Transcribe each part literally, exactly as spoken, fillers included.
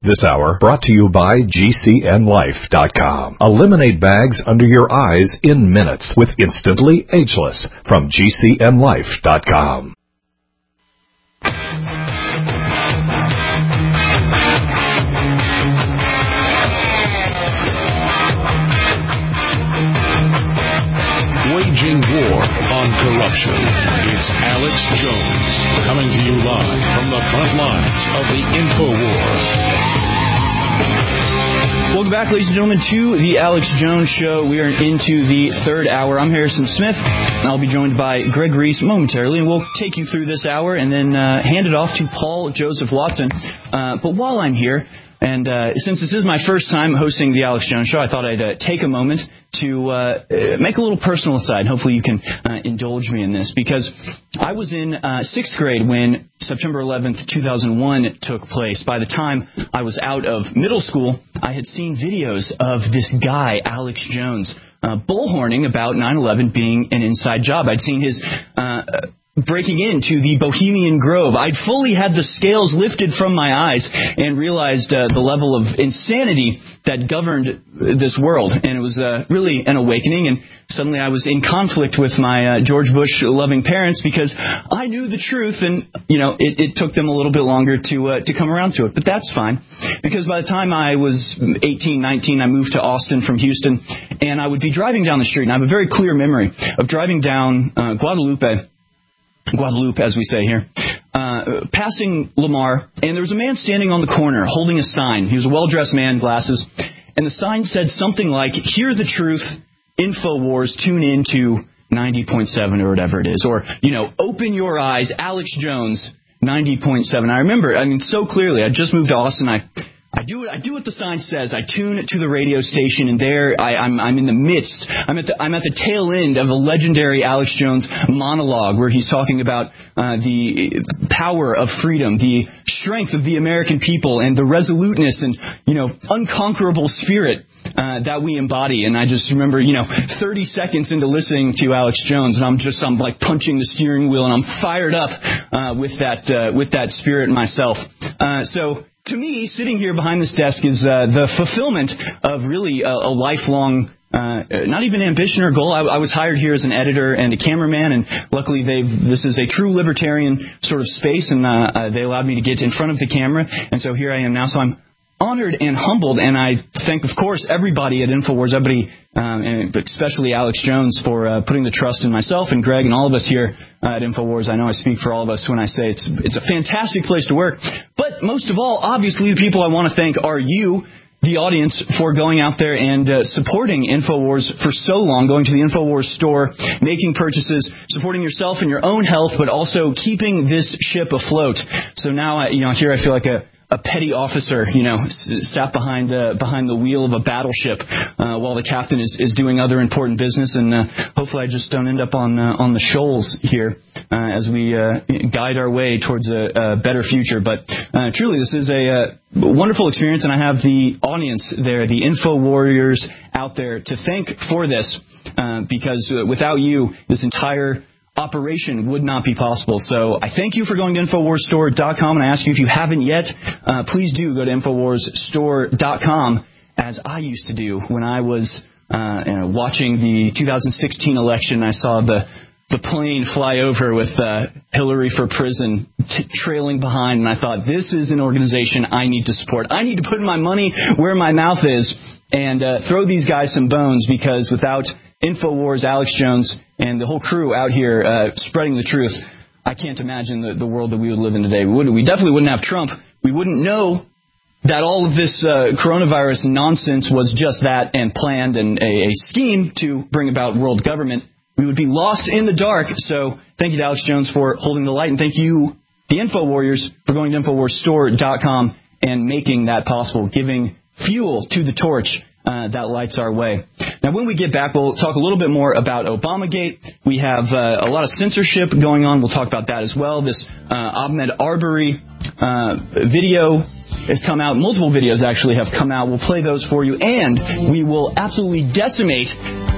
This hour brought to you by G C N Life dot com. Eliminate bags under your eyes in minutes with Instantly Ageless from G C N Life dot com. Waging war on corruption. It's Alex Jones coming to you live from the front lines of the InfoWar. Welcome back, ladies and gentlemen, to the Alex Jones Show. We are into the third hour. I'm Harrison Smith, and I'll be joined by Greg Reese momentarily, and we'll take you through this hour and then uh, hand it off to Paul Joseph Watson. Uh, but while I'm here, and uh, since this is my first time hosting the Alex Jones Show, I thought I'd uh, take a moment to uh, make a little personal aside. Hopefully you can uh, indulge me in this, because I was in uh, sixth grade when September eleventh, two thousand one took place. By the time I was out of middle school, I had seen videos of this guy, Alex Jones, uh, bullhorning about nine eleven being an inside job. I'd seen his Uh, breaking into the Bohemian Grove. I'd fully had the scales lifted from my eyes and realized uh, the level of insanity that governed this world. And it was uh, really an awakening. And suddenly I was in conflict with my uh, George Bush loving parents, because I knew the truth, and you know it, it took them a little bit longer to uh, to come around to it. But that's fine, because by the time I was eighteen, nineteen, I moved to Austin from Houston, and I would be driving down the street, and I have a very clear memory of driving down uh, Guadalupe. Guadalupe, as we say here, uh, passing Lamar, and there was a man standing on the corner holding a sign. He was a well-dressed man, glasses, and the sign said something like, "Hear the truth, InfoWars, tune in to ninety point seven," or whatever it is. Or, you know, "Open your eyes, Alex Jones, ninety point seven. I remember, I mean, so clearly. I just moved to Austin. I I do what I do what the sign says. I tune to the radio station, and there I, I'm I'm in the midst. I'm at the I'm at the tail end of a legendary Alex Jones monologue where he's talking about uh, the power of freedom, the strength of the American people, and the resoluteness and you know unconquerable spirit uh, that we embody. And I just remember you know thirty seconds into listening to Alex Jones, and I'm just I'm like punching the steering wheel, and I'm fired up uh, with that uh, with that spirit myself. Uh, so. To me, sitting here behind this desk is uh, the fulfillment of really a, a lifelong, uh, not even ambition or goal. I, I was hired here as an editor and a cameraman, and luckily they've this is a true libertarian sort of space, and uh, uh, they allowed me to get in front of the camera, and so here I am now. So I'm honored and humbled, and I thank, of course, everybody at InfoWars, everybody, um, and especially Alex Jones, for uh, putting the trust in myself and Greg and all of us here uh, at InfoWars. I know I speak for all of us when I say it's it's a fantastic place to work. But most of all, obviously, the people I want to thank are you, the audience, for going out there and uh, supporting InfoWars for so long, going to the InfoWars store, making purchases, supporting yourself and your own health, but also keeping this ship afloat. So now, I, you know, here I feel like a A petty officer, you know, sat behind the behind the wheel of a battleship uh, while the captain is, is doing other important business, and uh, hopefully I just don't end up on uh, on the shoals here uh, as we uh, guide our way towards a, a better future. But uh, truly, this is a uh, wonderful experience, and I have the audience there, the Info Warriors out there, to thank for this, uh, because uh, without you, this entire operation would not be possible. So I thank you for going to InfoWars Store dot com, and I ask you, if you haven't yet, uh, please do go to InfoWars Store dot com, as I used to do when I was uh, you know, watching the two thousand sixteen election. I saw the the plane fly over with uh, Hillary for prison t- trailing behind, and I thought, this is an organization I need to support. I need to put my money where my mouth is and uh, throw these guys some bones, because without InfoWars, Alex Jones, and the whole crew out here uh, spreading the truth, I can't imagine the, the world that we would live in today. We, wouldn't, we definitely wouldn't have Trump. We wouldn't know that all of this uh, coronavirus nonsense was just that, and planned, and a, a scheme to bring about world government. We would be lost in the dark. So thank you to Alex Jones for holding the light, and thank you, the Info Warriors, for going to InfoWars Store dot com and making that possible, giving fuel to the torch Uh, that lights our way. Now, when we get back, we'll talk a little bit more about Obamagate. We have uh, a lot of censorship going on. We'll talk about that as well. This uh, Ahmaud Arbery uh, video has come out. Multiple videos actually have come out. We'll play those for you, and we will absolutely decimate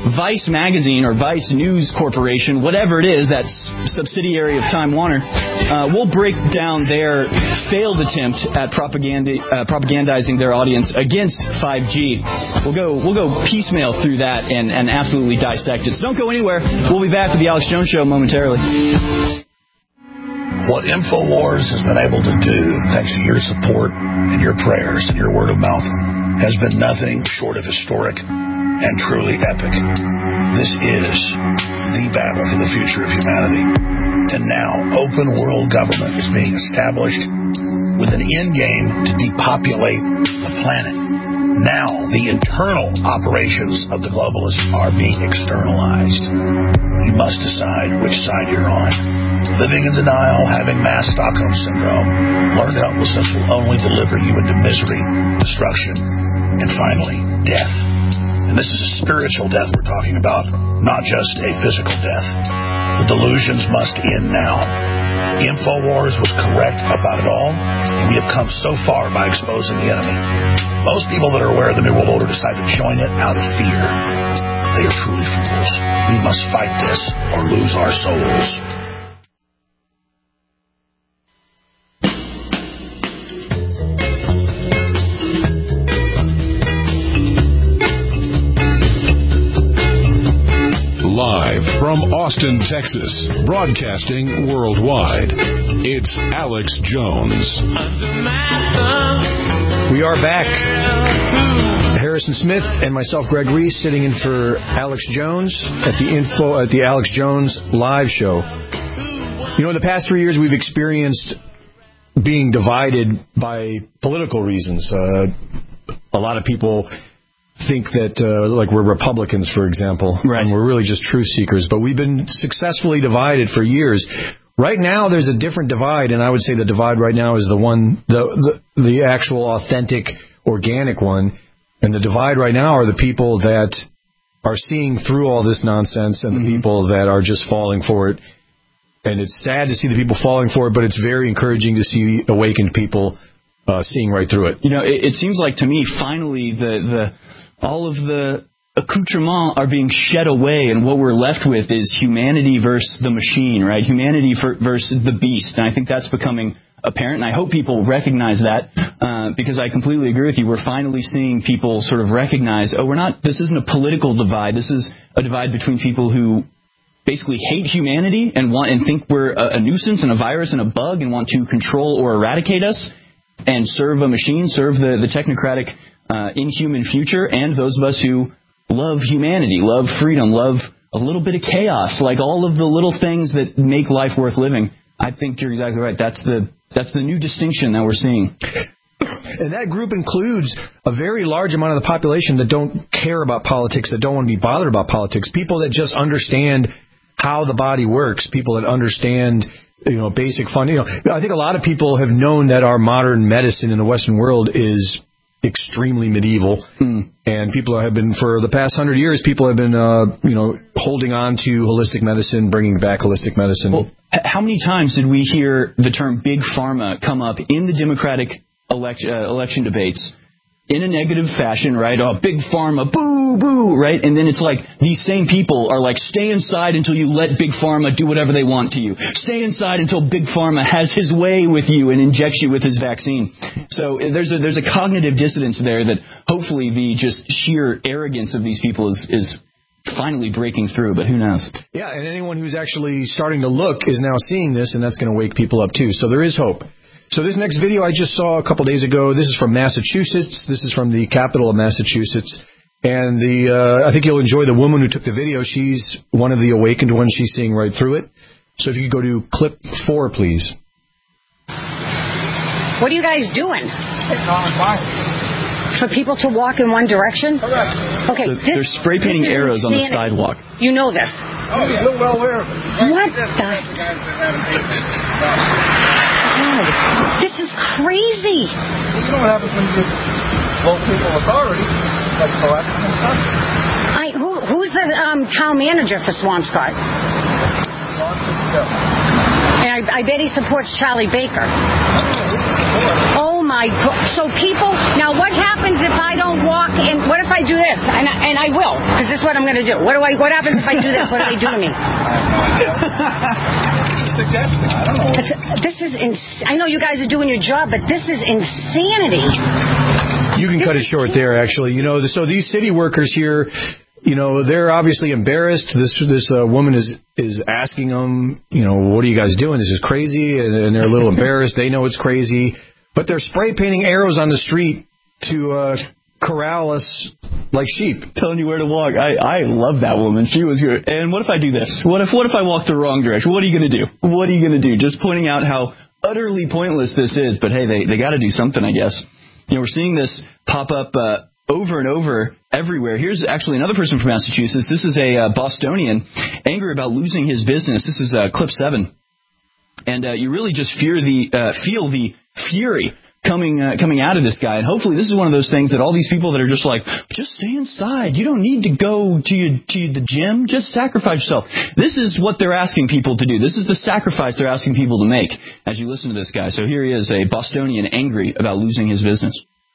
Vice Magazine or Vice News Corporation, whatever it is, that's subsidiary of Time Warner, uh, will break down their failed attempt at propaganda, uh, propagandizing their audience against five G. We'll go we'll go piecemeal through that and, and absolutely dissect it. So don't go anywhere. We'll be back with the Alex Jones Show momentarily. What InfoWars has been able to do, thanks to your support and your prayers and your word of mouth, has been nothing short of historic and truly epic. This is the battle for the future of humanity. And now, open world government is being established with an end game to depopulate the planet. Now, the internal operations of the globalists are being externalized. You must decide which side you're on. Living in denial, having mass Stockholm Syndrome, learned helplessness will only deliver you into misery, destruction, and finally, death. And this is a spiritual death we're talking about, not just a physical death. The delusions must end now. InfoWars was correct about it all, and we have come so far by exposing the enemy. Most people that are aware of the New World Order decide to join it out of fear. They are truly fools. We must fight this or lose our souls. Live from Austin, Texas, broadcasting worldwide, it's Alex Jones. We are back. Harrison Smith and myself, Greg Reese, sitting in for Alex Jones at the info at the Alex Jones live show. You know, in the past three years, we've experienced being divided by political reasons. Uh, a lot of people think that, uh, like, we're Republicans, for example, right, and we're really just truth seekers, but we've been successfully divided for years. Right now, there's a different divide, and I would say the divide right now is the one, the the, the actual authentic, organic one, and the divide right now are the people that are seeing through all this nonsense and mm-hmm. the people that are just falling for it. And it's sad to see the people falling for it, but it's very encouraging to see awakened people uh, seeing right through it. You know, it, it seems like to me, finally, the the all of the accoutrements are being shed away, and what we're left with is humanity versus the machine, right? Humanity for, versus the beast, and I think that's becoming apparent, and I hope people recognize that, uh, because I completely agree with you. We're finally seeing people sort of recognize, oh, we're not, this isn't a political divide. This is a divide between people who basically hate humanity and want and think we're a, a nuisance and a virus and a bug and want to control or eradicate us and serve a machine, serve the, the technocratic uh, inhuman future, and those of us who love humanity, love freedom, love a little bit of chaos, like all of the little things that make life worth living. I think you're exactly right. That's the that's the new distinction that we're seeing. And that group includes a very large amount of the population that don't care about politics, that don't want to be bothered about politics, people that just understand how the body works, people that understand, you know, basic fun. You know, I think a lot of people have known that our modern medicine in the Western world is extremely medieval, mm. and people have been, for the past hundred years, people have been, uh, you know, holding on to holistic medicine, bringing back holistic medicine. Well, how many times did we hear the term big pharma come up in the Democratic elect, uh, election debates in a negative fashion, right? Oh, big pharma, boo, boo, right? And then it's like these same people are like, stay inside until you let big pharma do whatever they want to you. Stay inside until big pharma has his way with you and injects you with his vaccine. So there's a there's a cognitive dissonance there that hopefully the just sheer arrogance of these people is is finally breaking through, but who knows? Yeah, and anyone who's actually starting to look is now seeing this, and that's going to wake people up too. So there is hope. So this next video I just saw a couple days ago, this is from Massachusetts. This is from the capital of Massachusetts. And the uh, I think you'll enjoy the woman who took the video. She's one of the awakened ones. She's seeing right through it. So if you could go to clip four, please. What are you guys doing? For people to walk in one direction? Okay. So they're spray painting arrows on the sidewalk. You know this. Oh, you're well aware of it. What the... God, this is crazy. You know what happens when you give low people authority? Like collapse and stuff. I, who, who's the um, town manager for Swampscott? And I, I bet he supports Charlie Baker. Oh, my God. So people, now what happens if I don't walk, and what if I do this? And I, and I will, because this is what I'm going to do. What do I? What happens if I do this? What do they do to me? Suggestion. I don't know. It's, this is ins- I know you guys are doing your job, but this is insanity. You can cut it short there, actually. You know, so these city workers here, you know, they're obviously embarrassed. This this uh, woman is is asking them, you know, what are you guys doing? This is crazy, and, and they're a little embarrassed. They know it's crazy, but they're spray painting arrows on the street to uh, corral us like sheep. Telling you where to walk. I, I love that woman. She was good. And what if I do this? What if what if I walk the wrong direction? What are you going to do? What are you going to do? Just pointing out how utterly pointless this is. But hey, they they got to do something, I guess. You know, we're seeing this pop up uh, over and over everywhere. Here's actually another person from Massachusetts. This is a uh, Bostonian, angry about losing his business. This is uh, clip seven, and uh, you really just fear the uh, feel the fury coming uh, coming out of this guy. And hopefully, this is one of those things that all these people that are just like, just stay inside. You don't need to go to your, to the gym. Just sacrifice yourself. This is what they're asking people to do. This is the sacrifice they're asking people to make. As you listen to this guy, so here he is, a Bostonian, angry about losing his business.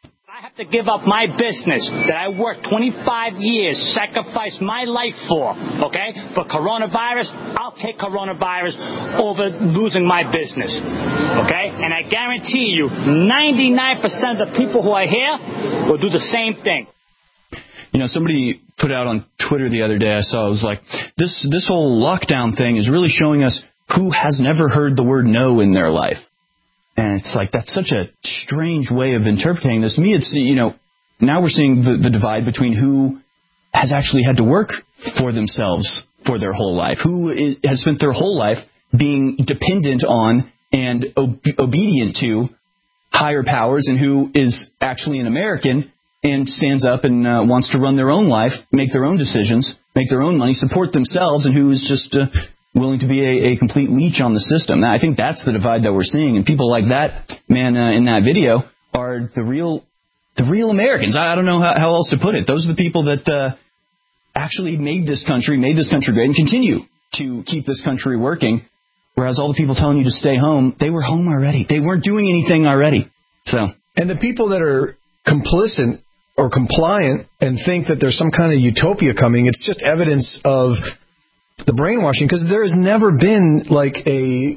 I have to give up my business that I worked twenty-five years, sacrificed my life for, okay? For coronavirus, I'll take coronavirus over losing my business, okay? And I guarantee you, ninety-nine percent of the people who are here will do the same thing. You know, somebody put out on Twitter the other day, I saw, it was like, this, this whole lockdown thing is really showing us who has never heard the word no in their life. And it's like, that's such a strange way of interpreting this. To me, it's, you know, now we're seeing the, the divide between who has actually had to work for themselves for their whole life, who is, has spent their whole life being dependent on and ob- obedient to higher powers, and who is actually an American and stands up and uh, wants to run their own life, make their own decisions, make their own money, support themselves, and who is just uh, willing to be a, a complete leech on the system. Now, I think that's the divide that we're seeing, and people like that man uh, in that video are the real, the real Americans. I, I don't know how, how else to put it. Those are the people that uh, actually made this country, made this country great, and continue to keep this country working. Whereas all the people telling you to stay home, they were home already. They weren't doing anything already. So, and the people that are complicit or compliant and think that there's some kind of utopia coming, it's just evidence of the brainwashing, because there has never been like a,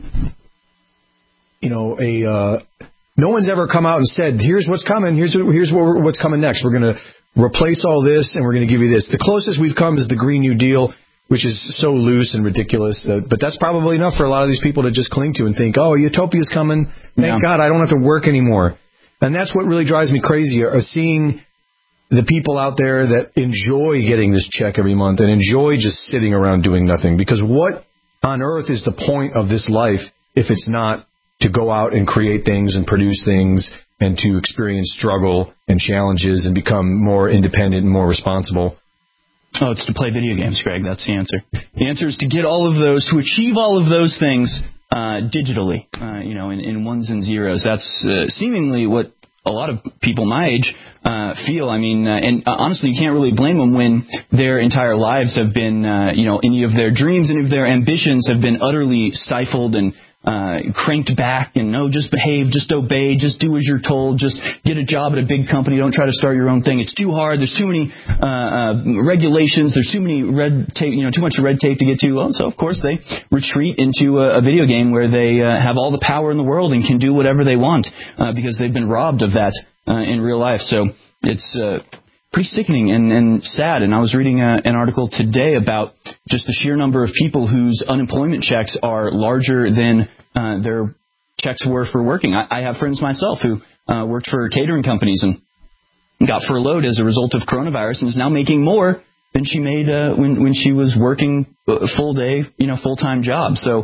you know, a, uh, no one's ever come out and said, here's what's coming, here's here's what we're, what's coming next. We're going to replace all this, and we're going to give you this. The closest we've come is the Green New Deal, which is so loose and ridiculous. That, but that's probably enough for a lot of these people to just cling to and think, oh, utopia's coming. Thank yeah. God I don't have to work anymore. And that's what really drives me crazy, are seeing the people out there that enjoy getting this check every month and enjoy just sitting around doing nothing. Because what on earth is the point of this life if it's not to go out and create things and produce things and to experience struggle and challenges and become more independent and more responsible? Oh, it's to play video games, Greg. That's the answer. The answer is to get all of those, to achieve all of those things uh, digitally, uh, you know, in, in ones and zeros. That's uh, seemingly what a lot of people my age uh, feel. I mean, uh, and uh, honestly, you can't really blame them when their entire lives have been, uh, you know, any of their dreams, any of their ambitions have been utterly stifled and uh, cranked back. And no, just behave, just obey, just do as you're told, just get a job at a big company. Don't try to start your own thing. It's too hard. There's too many uh, uh, regulations. There's too many red tape, you know, too much red tape to get to. Well, so of course they retreat into a, a video game where they uh, have all the power in the world and can do whatever they want uh, because they've been robbed of that uh, in real life. So it's uh, pretty sickening and, and sad. And I was reading a, an article today about just the sheer number of people whose unemployment checks are larger than uh, their checks were for working. I, I have friends myself who uh, worked for catering companies and got furloughed as a result of coronavirus and is now making more than she made uh, when when she was working a full day, you know, full time job. So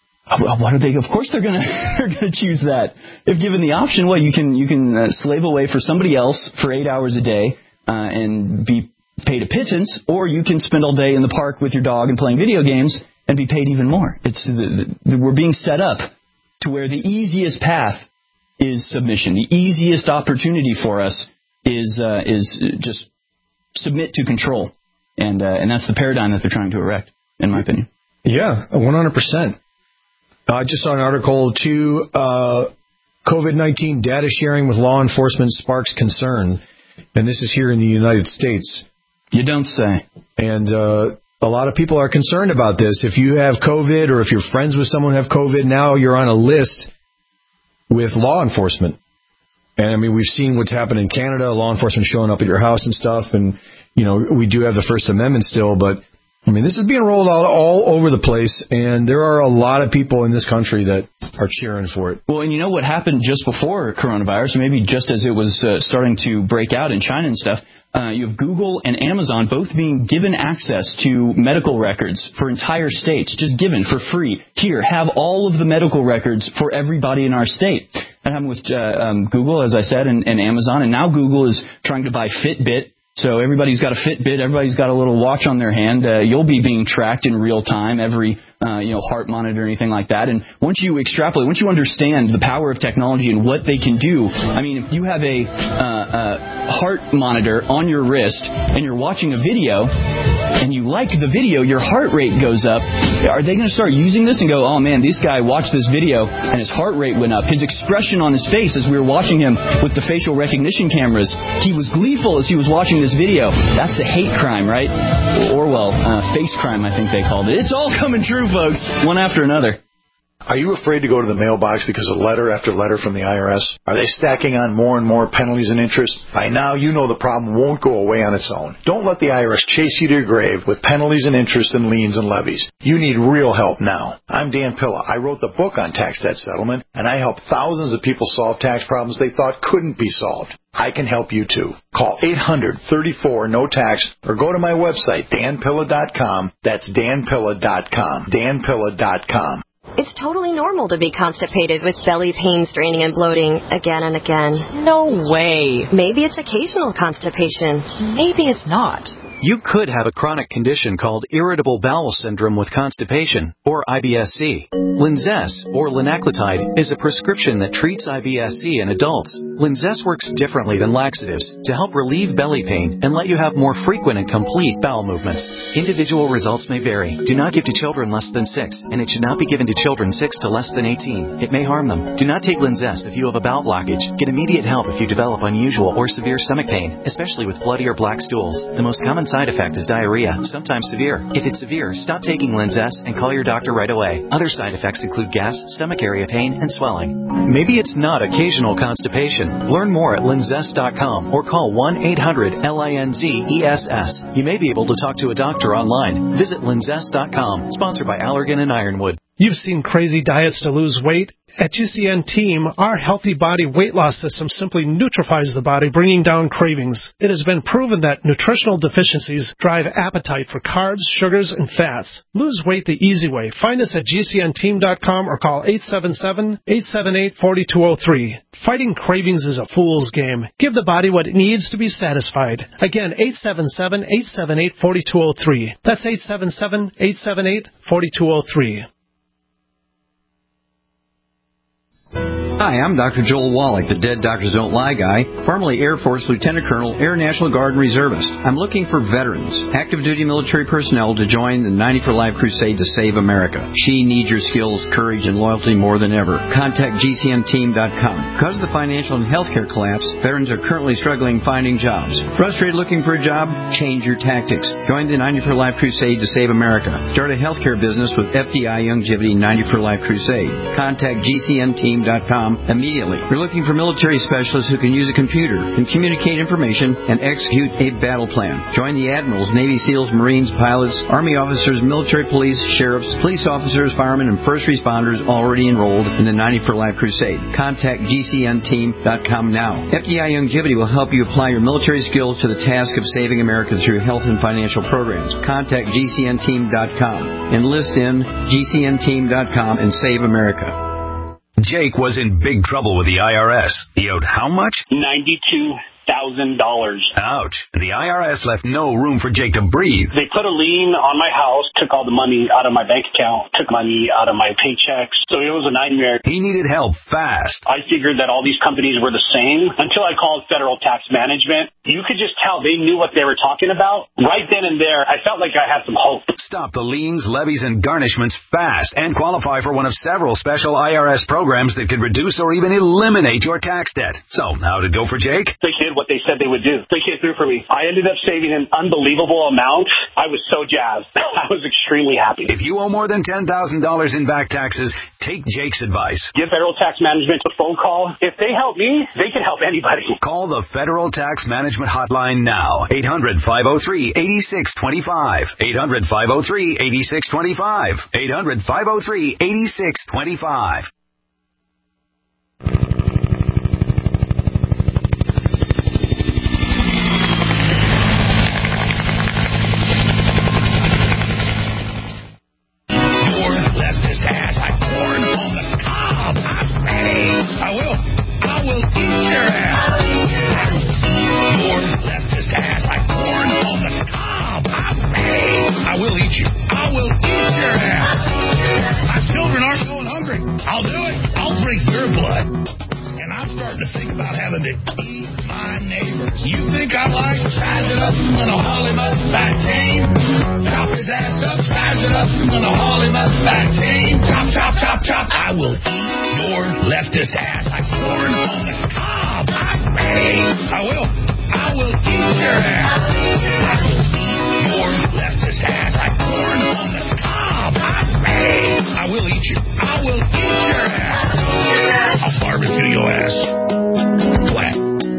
what are they? Of course they're gonna they're gonna choose that. If given the option, well, you can you can uh, slave away for somebody else for eight hours a day uh, and be paid a pittance, or you can spend all day in the park with your dog and playing video games and be paid even more. It's the, the, we're being set up to where the easiest path is submission. The easiest opportunity for us is uh, is just submit to control, and uh, and that's the paradigm that they're trying to erect, in my opinion. Yeah, one hundred percent. I just saw an article, too, uh, COVID nineteen data sharing with law enforcement sparks concern, and this is here in the United States. You don't say. And uh, a lot of people are concerned about this. If you have COVID or if you're friends with someone who have COVID, now you're on a list with law enforcement. And, I mean, we've seen what's happened in Canada, law enforcement showing up at your house and stuff. And, you know, we do have the First Amendment still, but, I mean, this is being rolled out all over the place, and there are a lot of people in this country that are cheering for it. Well, and you know what happened just before coronavirus, or maybe just as it was uh, starting to break out in China and stuff? Uh, you have Google and Amazon both being given access to medical records for entire states, just given for free. Here, have all of the medical records for everybody in our state. That happened with uh, um, Google, as I said, and, and Amazon, and now Google is trying to buy Fitbit. So everybody's got a Fitbit, everybody's got a little watch on their hand. Uh, you'll be being tracked in real time, every uh, you know heart monitor or anything like that. And once you extrapolate, once you understand the power of technology and what they can do, I mean, if you have a, uh, a heart monitor on your wrist and you're watching a video and you like the video, your heart rate goes up. Are they going to start using this and go, oh man, this guy watched this video and his heart rate went up? His expression on his face as we were watching him with the facial recognition cameras, he was gleeful as he was watching this video. That's a hate crime, right? Orwell, uh, face crime, I think they called it. It's all coming true, folks, one after another. Are you afraid to go to the mailbox because of letter after letter from the I R S? Are they stacking on more and more penalties and interest? By now, you know the problem won't go away on its own. Don't let the I R S chase you to your grave with penalties and interest and liens and levies. You need real help now. I'm Dan Pilla. I wrote the book on tax debt settlement, and I help thousands of people solve tax problems they thought couldn't be solved. I can help you too. Call eight hundred, thirty-four, no tax or go to my website, dan pilla dot com. That's dan pilla dot com. dan pilla dot com. It's totally normal to be constipated with belly pain, straining, and bloating again and again. No way. Maybe it's occasional constipation. Maybe it's not. You could have a chronic condition called irritable bowel syndrome with constipation, or I B S C. Linzess, or linaclotide, is a prescription that treats I B S C in adults. Linzess works differently than laxatives to help relieve belly pain and let you have more frequent and complete bowel movements. Individual results may vary. Do not give to children less than six, and it should not be given to children six to less than eighteen. It may harm them. Do not take Linzess if you have a bowel blockage. Get immediate help if you develop unusual or severe stomach pain, especially with bloody or black stools. The most common side effect is diarrhea, sometimes severe. If it's severe, stop taking Linzess and call your doctor right away. Other side effects include gas, stomach area pain, and swelling. Maybe it's not occasional constipation. Learn more at linzess dot com or call one eight hundred L I N Z E S S. You may be able to talk to a doctor online. Visit linzess dot com. Sponsored by Allergan and Ironwood. You've seen crazy diets to lose weight. At G C N Team, our Healthy Body Weight Loss System simply neutralizes the body, bringing down cravings. It has been proven that nutritional deficiencies drive appetite for carbs, sugars, and fats. Lose weight the easy way. Find us at G C N team dot com or call eight seven seven, eight seven eight, four two zero three. Fighting cravings is a fool's game. Give the body what it needs to be satisfied. Again, eight seven seven, eight seven eight, four two zero three. That's eight seven seven, eight seven eight, four two zero three. Hi, I'm Doctor Joel Wallach, the Dead Doctors Don't Lie guy, formerly Air Force Lieutenant Colonel, Air National Guard and Reservist. I'm looking for veterans, active duty military personnel to join the ninety for Life crusade to save America. She needs your skills, courage, and loyalty more than ever. Contact G C N team dot com. Because of the financial and healthcare collapse, veterans are currently struggling finding jobs. Frustrated looking for a job? Change your tactics. Join the ninety for Life crusade to save America. Start a healthcare business with F D I Youngevity ninety for Life crusade. Contact G C N team dot com immediately. We're looking for military specialists who can use a computer and communicate information and execute a battle plan. Join the admirals, Navy SEALs, Marines, pilots, Army officers, military police, sheriffs, police officers, firemen, and first responders already enrolled in the ninety for Life crusade. Contact G C N team dot com now. F D I Youngevity will help you apply your military skills to the task of saving America through health and financial programs. Contact G C N team dot com. Enlist in G C N team dot com and save America. Jake was in big trouble with the I R S. He owed how much? ninety-two thousand dollars. Ouch. The I R S left no room for Jake to breathe. They put a lien on my house, took all the money out of my bank account, took money out of my paychecks. So it was a nightmare. He needed help fast. I figured that all these companies were the same until I called Federal Tax Management. You could just tell they knew what they were talking about. Right then and there, I felt like I had some hope. Stop the liens, levies, and garnishments fast and qualify for one of several special I R S programs that could reduce or even eliminate your tax debt. So, how did it go for Jake? They did what they said they would do. They came through for me. I ended up saving an unbelievable amount. I was so jazzed. I was extremely happy. If you owe more than ten thousand dollars in back taxes, take Jake's advice. Give Federal Tax Management a phone call. If they help me, they can help anybody. Call the Federal Tax Management Hotline now. eight hundred, five oh three, eight six two five. eight hundred, five oh three, eight six two five. eight hundred, five oh three, eight six two five. I will. I will eat your ass. Your leftist ass like corn on the cob. I'm ready. I will eat you. I will eat your ass. My children aren't going hungry. I'll do it. I'll drink your blood. And I'm starting to think about having to eat my neighbors. You think I like size it up? I'm going to haul him up back tame. Chop his ass up, size it up. I'm going to haul him up back tame. Chop, chop, chop, chop. I will eat your leftist ass like corn on the cob. I'm ready. I will. I will eat your ass. I will eat your leftist ass like corn on the cob. I'm ready. I will eat you. I will eat your ass. I'll barbecue your ass. Flat.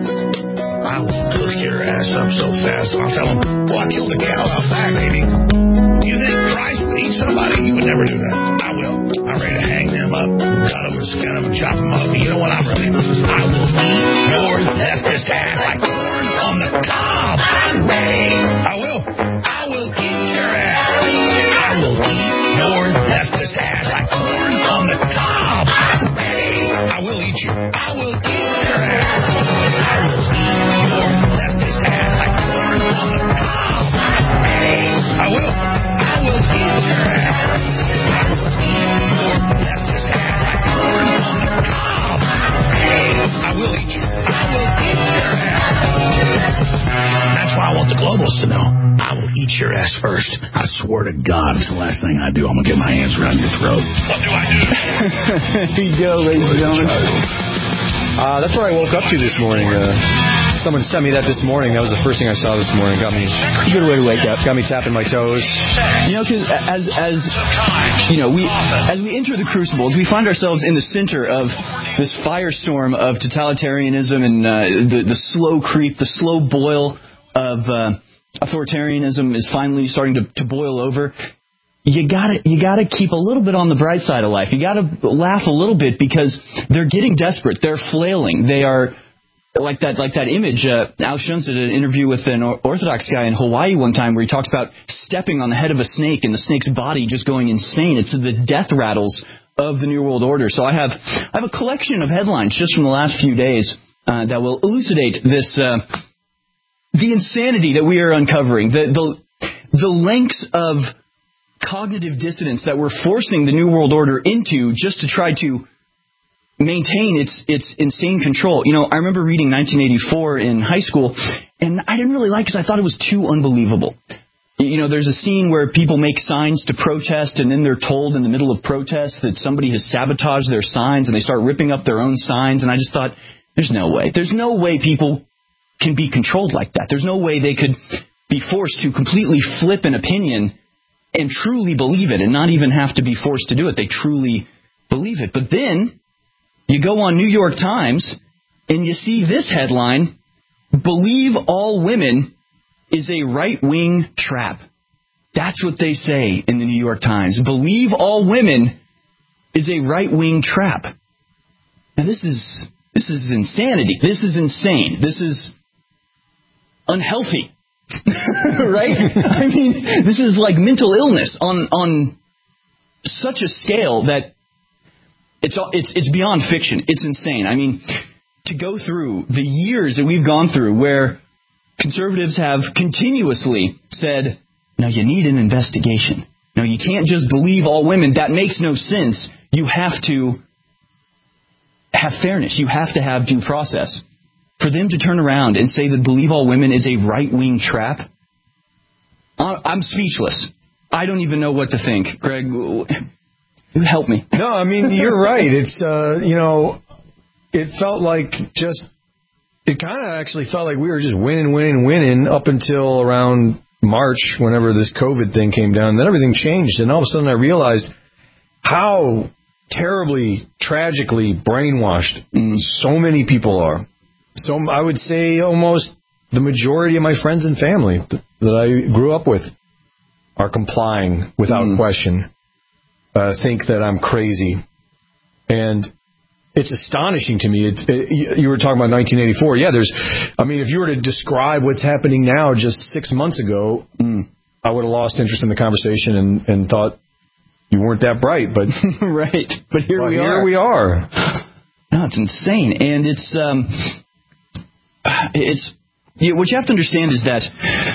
I will cook your ass up so fast. I'll tell them, well, I killed a cow out back, baby. You think Christ would eat somebody? He would never do that. I will. I'm ready to hang them up, cut them and skin them and chop them up. You know what I'm ready? I will eat your leftist ass like corn on the cob. I'm ready. I will. I will eat your ass. I will eat your leftist ass like corn on the cob. I'm ready. I will eat you. I will eat your ass. I will eat your leftist ass like corn on the cob. I'm ready. I will. I will eat your ass. I will eat your leftist ass like corn on the cob. I'm ready. I will eat you. I will eat your ass. That's why I want the globals to know. I will eat your ass first. I swear to God, it's the last thing I do. I'm going to get my hands around your throat. What do I do? Here you go, ladies and gentlemen. Uh, that's what I woke up to this morning. Uh, someone sent me that this morning. That was the first thing I saw this morning. Got me a good way to wake up. Got me tapping my toes. You know, because as as you know, we as we enter the crucible, we find ourselves in the center of this firestorm of totalitarianism and uh, the the slow creep, the slow boil of uh, authoritarianism is finally starting to, to boil over. You gotta, you gotta keep a little bit on the bright side of life. You gotta laugh a little bit because they're getting desperate. They're flailing. They are like that, like that image. Uh, Alex Jones did an interview with an Orthodox guy in Hawaii one time where he talks about stepping on the head of a snake and the snake's body just going insane. It's the death rattles of the New World Order. So I have, I have a collection of headlines just from the last few days uh, that will elucidate this, uh, the insanity that we are uncovering, the the, the lengths of cognitive dissonance that we're forcing the New World Order into just to try to maintain its its insane control. You know, I remember reading nineteen eighty-four in high school, and I didn't really like it because I thought it was too unbelievable. You know, there's a scene where people make signs to protest, and then they're told in the middle of protest that somebody has sabotaged their signs, and they start ripping up their own signs, and I just thought, there's no way. There's no way people can be controlled like that. There's no way they could be forced to completely flip an opinion and truly believe it and not even have to be forced to do it. They truly believe it. But then you go on New York Times and you see this headline, "Believe all women is a right-wing trap." That's what they say in the New York Times. Believe all women is a right-wing trap. Now this is this is insanity. This is insane. This is unhealthy. Right? I mean, this is like mental illness on on such a scale that it's it's it's beyond fiction. It's insane. I mean, to go through the years that we've gone through where conservatives have continuously said, no, you need an investigation. No, you can't just believe all women. That makes no sense. You have to have fairness. You have to have due process. For them to turn around and say that believe all women is a right-wing trap, I'm speechless. I don't even know what to think. Greg, help me. No, I mean, you're right. It's, uh, you know, it felt like just, it kind of actually felt like we were just winning, winning, winning up until around March, whenever this COVID thing came down. Then everything changed, and all of a sudden I realized how terribly, tragically brainwashed mm. so many people are. So I would say almost the majority of my friends and family th- that I grew up with are complying without mm. question, uh, think that I'm crazy. And it's astonishing to me. It's, it, you were talking about nineteen eighty-four. Yeah, there's, I mean, if you were to describe what's happening now just six months ago, mm. I would have lost interest in the conversation and, and thought you weren't that bright. But right. But here but we here are. Here we are. No, it's insane. And it's, um, it's, you know, what you have to understand is that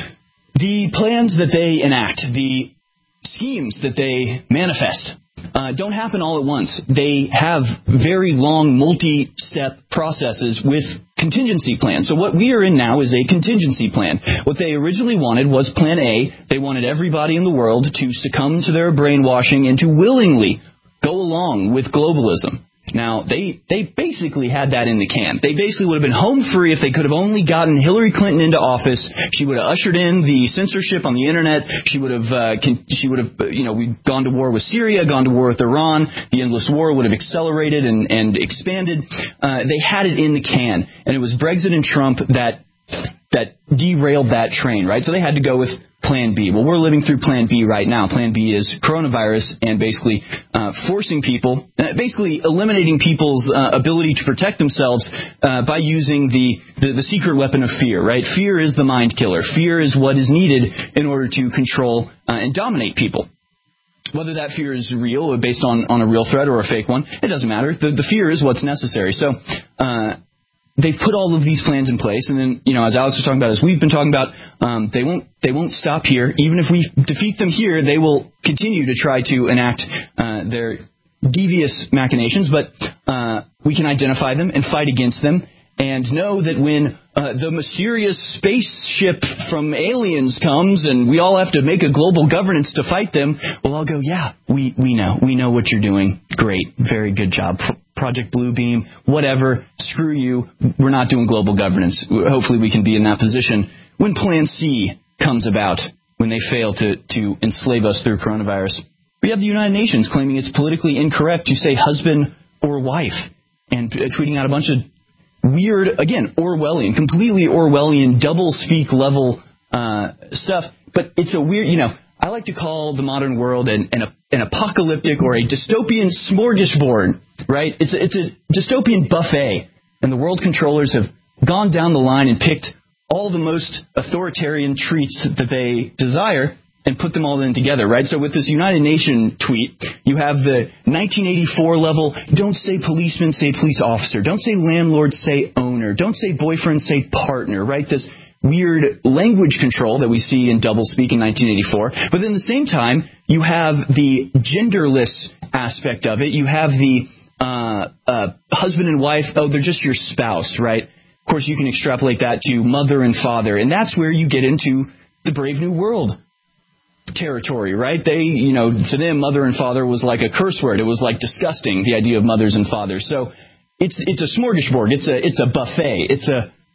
the plans that they enact, the schemes that they manifest, uh, don't happen all at once. They have very long, multi-step processes with contingency plans. So what we are in now is a contingency plan. What they originally wanted was Plan A. They wanted everybody in the world to succumb to their brainwashing and to willingly go along with globalism. Now, they, they basically had that in the can. They basically would have been home free if they could have only gotten Hillary Clinton into office. She would have ushered in the censorship on the internet. She would have, uh, con- she would have, you know, we'd gone to war with Syria, gone to war with Iran. The endless war would have accelerated and, and expanded. Uh, they had it in the can. And it was Brexit and Trump that, that derailed that train, right? So they had to go with Plan B. Well, we're living through Plan B right now. Plan B is coronavirus and basically uh, forcing people, uh, basically eliminating people's uh, ability to protect themselves uh, by using the, the, the secret weapon of fear, right? Fear is the mind killer. Fear is what is needed in order to control uh, and dominate people. Whether that fear is real or based on, on a real threat or a fake one, it doesn't matter. The, the fear is what's necessary. So, uh, they've put all of these plans in place, and then, you know, as Alex was talking about, as we've been talking about, um, they won't they won't stop here. Even if we defeat them here, they will continue to try to enact uh, their devious machinations. But uh, we can identify them and fight against them, and know that when uh, the mysterious spaceship from aliens comes, and we all have to make a global governance to fight them, we'll all go, yeah, we we know, we know what you're doing. Great, very good job. Project Bluebeam, whatever, screw you, we're not doing global governance. Hopefully we can be in that position when Plan C comes about, when they fail to, to enslave us through coronavirus. We have the United Nations claiming it's politically incorrect to say husband or wife, and tweeting out a bunch of weird, again, Orwellian, completely Orwellian, double-speak level uh, stuff. But it's a weird, you know, I like to call the modern world an, an, an apocalyptic or a dystopian smorgasbord, right? It's a, it's a dystopian buffet, and the world controllers have gone down the line and picked all the most authoritarian treats that they desire and put them all in together, right? So with this United Nations tweet, you have the nineteen eighty-four level, don't say policeman, say police officer. Don't say landlord, say owner. Don't say boyfriend, say partner, right? This weird language control that we see in doublespeak in nineteen eighty-four. But at the same time, you have the genderless aspect of it. You have the uh, uh, husband and wife, oh, they're just your spouse, right? Of course, you can extrapolate that to mother and father. And that's where you get into the Brave New World territory, right? They, you know, to them, mother and father was like a curse word. It was like disgusting, the idea of mothers and fathers. So it's it's a smorgasbord. It's a it's a buffet. It's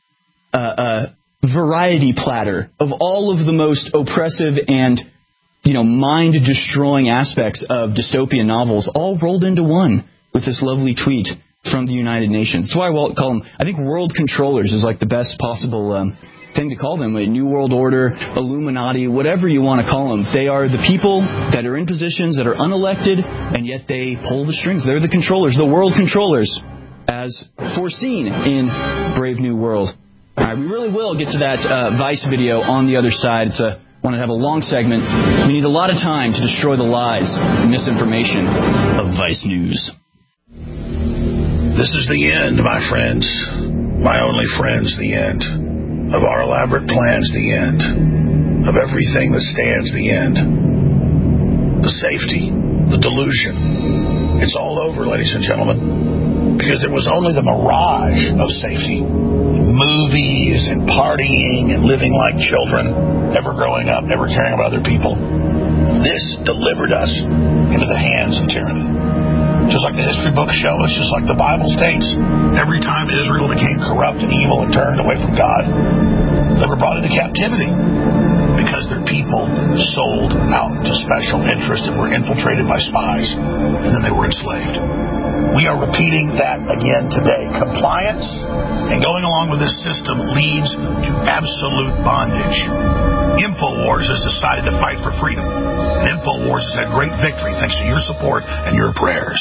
a, a, a variety platter of all of the most oppressive and, you know, mind-destroying aspects of dystopian novels, all rolled into one with this lovely tweet from the United Nations. That's why I call them, I think world controllers is like the best possible um, thing to call them. A New World Order, Illuminati, whatever you want to call them. They are the people that are in positions that are unelected, and yet they pull the strings. They're the controllers, the world controllers, as foreseen in Brave New World. All right, we really will get to that uh, Vice video on the other side. It's a want to have a long segment. We need a lot of time to destroy the lies and misinformation of Vice News. This is the end, my friends. My only friends, the end. Of our elaborate plans, the end. Of everything that stands, the end. The safety, the delusion. It's all over, ladies and gentlemen. Because there was only the mirage of safety. Movies and partying and living like children, never growing up, never caring about other people. This delivered us into the hands of tyranny. Just like the history books show us, just like the Bible states, every time Israel became corrupt and evil and turned away from God, they were brought into captivity because their people sold out to special interests and were infiltrated by spies, and then they were enslaved. We are repeating that again today. Compliance and going along with this system leads to absolute bondage. InfoWars has decided to fight for freedom. And InfoWars has had great victory thanks to your support and your prayers.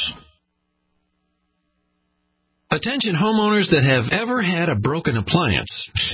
Attention homeowners that have ever had a broken appliance.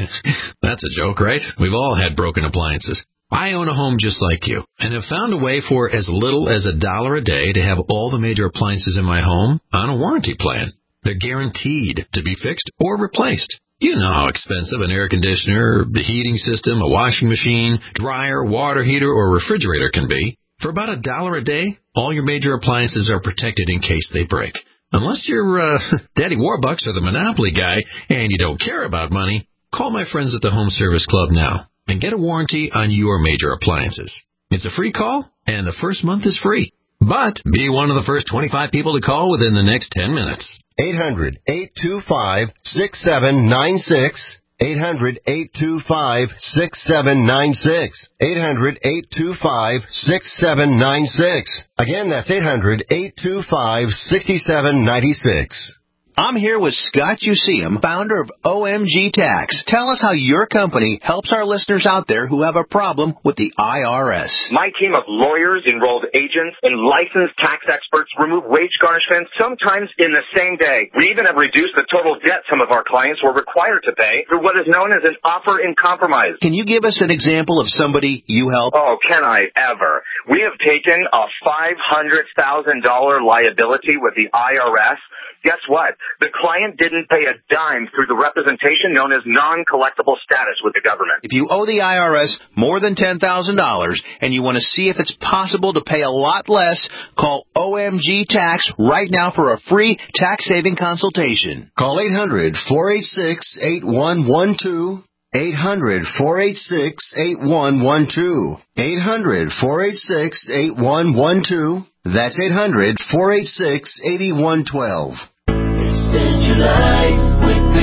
That's a joke, right? We've all had broken appliances. I own a home just like you and have found a way for as little as a dollar a day to have all the major appliances in my home on a warranty plan. They're guaranteed to be fixed or replaced. You know how expensive an air conditioner, the heating system, a washing machine, dryer, water heater, or refrigerator can be. For about a dollar a day, all your major appliances are protected in case they break. Unless you're uh, Daddy Warbucks or the Monopoly guy and you don't care about money, call my friends at the Home Service Club now and get a warranty on your major appliances. It's a free call, and the first month is free. But be one of the first twenty-five people to call within the next ten minutes. eight hundred, eight two five, six seven nine six. eight hundred, eight two five, six seven nine six. eight hundred, eight two five, six seven nine six. Again, that's eight hundred, eight two five, six seven nine six. I'm here with Scott Useum, founder of O M G Tax. Tell us how your company helps our listeners out there who have a problem with the I R S. My team of lawyers, enrolled agents, and licensed tax experts remove wage garnishments sometimes in the same day. We even have reduced the total debt some of our clients were required to pay through what is known as an offer in compromise. Can you give us an example of somebody you help? Oh, can I ever? We have taken a five hundred thousand dollars liability with the I R S. Guess what? The client didn't pay a dime through the representation known as non-collectible status with the government. If you owe the I R S more than ten thousand dollars and you want to see if it's possible to pay a lot less, call O M G Tax right now for a free tax-saving consultation. Call eight hundred, four eight six, eight one one two. eight hundred, four eight six, eight one one two. eight hundred, four eight six, eight one one two. That's eight hundred, four eight six, eight one one two. Extend your life with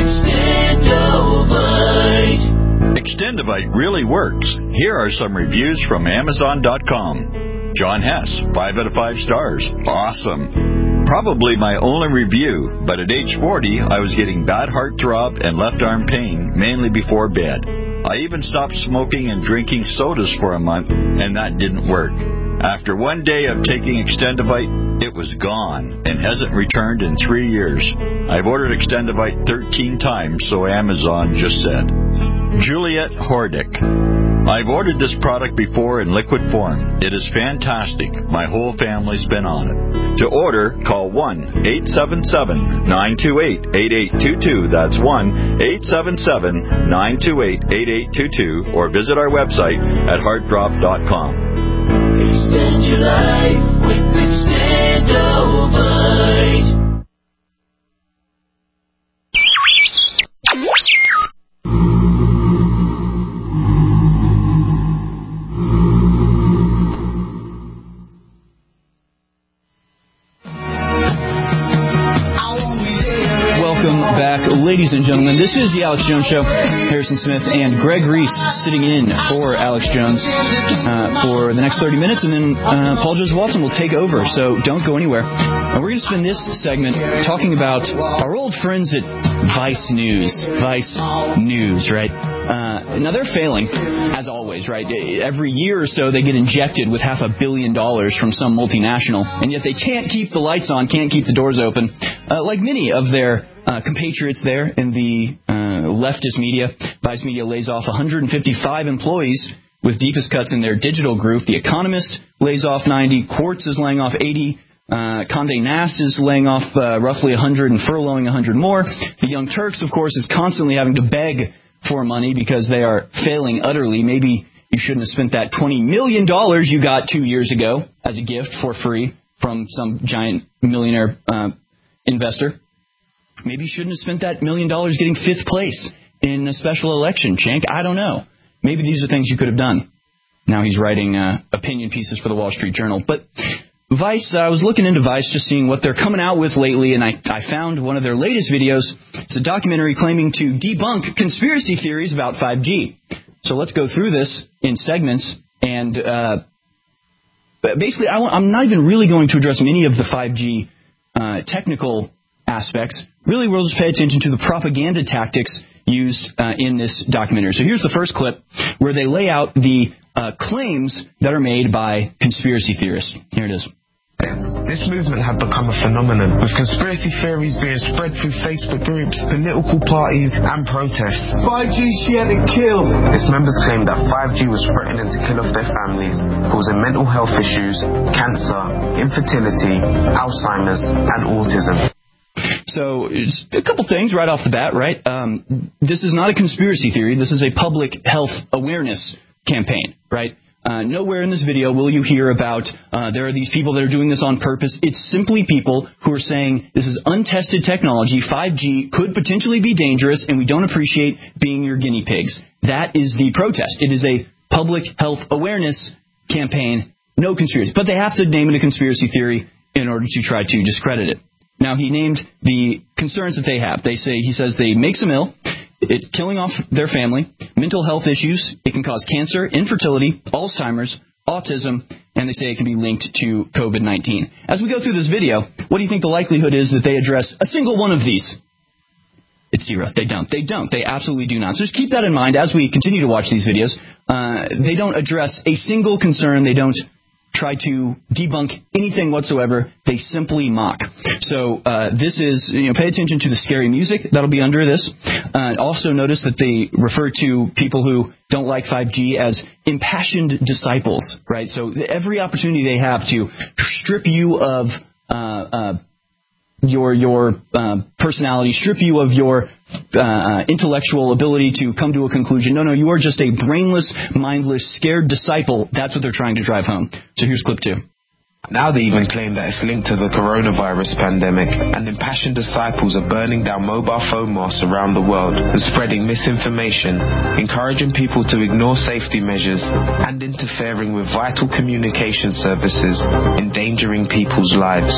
Extendovite. Extendovite really works. Here are some reviews from Amazon dot com. John Hess, five out of five stars. Awesome. Probably my only review, but at age forty, I was getting bad heart throb and left arm pain, mainly before bed. I even stopped smoking and drinking sodas for a month, and that didn't work. After one day of taking Extendovite, it was gone and hasn't returned in three years. I've ordered Extendovite thirteen times, so Amazon just said. Juliet Hordick. I've ordered this product before in liquid form. It is fantastic. My whole family's been on it. To order, call one eight seven seven, nine two eight, eight eight two two. That's one eight seven seven, nine two eight, eight eight two two, or visit our website at heart drop dot com. Extend your life with Extendovite. Ladies and gentlemen, this is the Alex Jones Show. Harrison Smith and Greg Reese sitting in for Alex Jones uh, for the next thirty minutes, and then uh, Paul Joseph Watson will take over, so don't go anywhere. And we're going to spend this segment talking about our old friends at Vice News. Vice News, right? Uh, now, they're failing, as always, right? Every year or so, they get injected with half a billion dollars from some multinational, and yet they can't keep the lights on, can't keep the doors open, uh, like many of their Uh, compatriots there in the uh, leftist media. Vice Media lays off one hundred fifty-five employees with deepest cuts in their digital group. The Economist lays off ninety. Quartz is laying off eighty. Uh, Condé Nast is laying off uh, roughly one hundred and furloughing one hundred more. The Young Turks, of course, is constantly having to beg for money because they are failing utterly. Maybe you shouldn't have spent that twenty million dollars you got two years ago as a gift for free from some giant millionaire uh, investor. Maybe you shouldn't have spent that million dollars getting fifth place in a special election, Cenk. I don't know. Maybe these are things you could have done. Now he's writing uh, opinion pieces for the Wall Street Journal. But Vice, I was looking into Vice, just seeing what they're coming out with lately, and I, I found one of their latest videos. It's a documentary claiming to debunk conspiracy theories about five G. So let's go through this in segments, and uh, basically I, I'm not even really going to address many of the five G uh, technical aspects. Really, we'll just pay attention to the propaganda tactics used uh, in this documentary. So here's the first clip where they lay out the uh, claims that are made by conspiracy theorists. Here it is. This movement had become a phenomenon, with conspiracy theories being spread through Facebook groups, political parties, and protests. five G she had to kill. Its members claimed that five G was threatening to kill off their families, causing mental health issues, cancer, infertility, Alzheimer's, and autism. So, a couple things right off the bat, right? Um, this is not a conspiracy theory. This is a public health awareness campaign, right? Uh, nowhere in this video will you hear about uh, there are these people that are doing this on purpose. It's simply people who are saying this is untested technology. five G could potentially be dangerous, and we don't appreciate being your guinea pigs. That is the protest. It is a public health awareness campaign, no conspiracy. But they have to name it a conspiracy theory in order to try to discredit it. Now, he named the concerns that they have. They say, he says they make some ill, it killing off their family, mental health issues, it can cause cancer, infertility, Alzheimer's, autism, and they say it can be linked to COVID nineteen. As we go through this video, what do you think the likelihood is that they address a single one of these? It's zero. They don't. They don't. They absolutely do not. So just keep that in mind as we continue to watch these videos. Uh, they don't address a single concern. They don't try to debunk anything whatsoever. They simply mock. So uh, this is, you know, pay attention to the scary music that'll be under this. Uh, also notice that they refer to people who don't like five G as impassioned disciples, right? So every opportunity they have to strip you of uh, uh, your your uh, personality, strip you of your uh, intellectual ability to come to a conclusion. No, no, you are just a brainless, mindless, scared disciple. That's what they're trying to drive home. So here's clip two. Now they even claim that it's linked to the coronavirus pandemic, and impassioned disciples are burning down mobile phone masts around the world and spreading misinformation, encouraging people to ignore safety measures and interfering with vital communication services, endangering people's lives.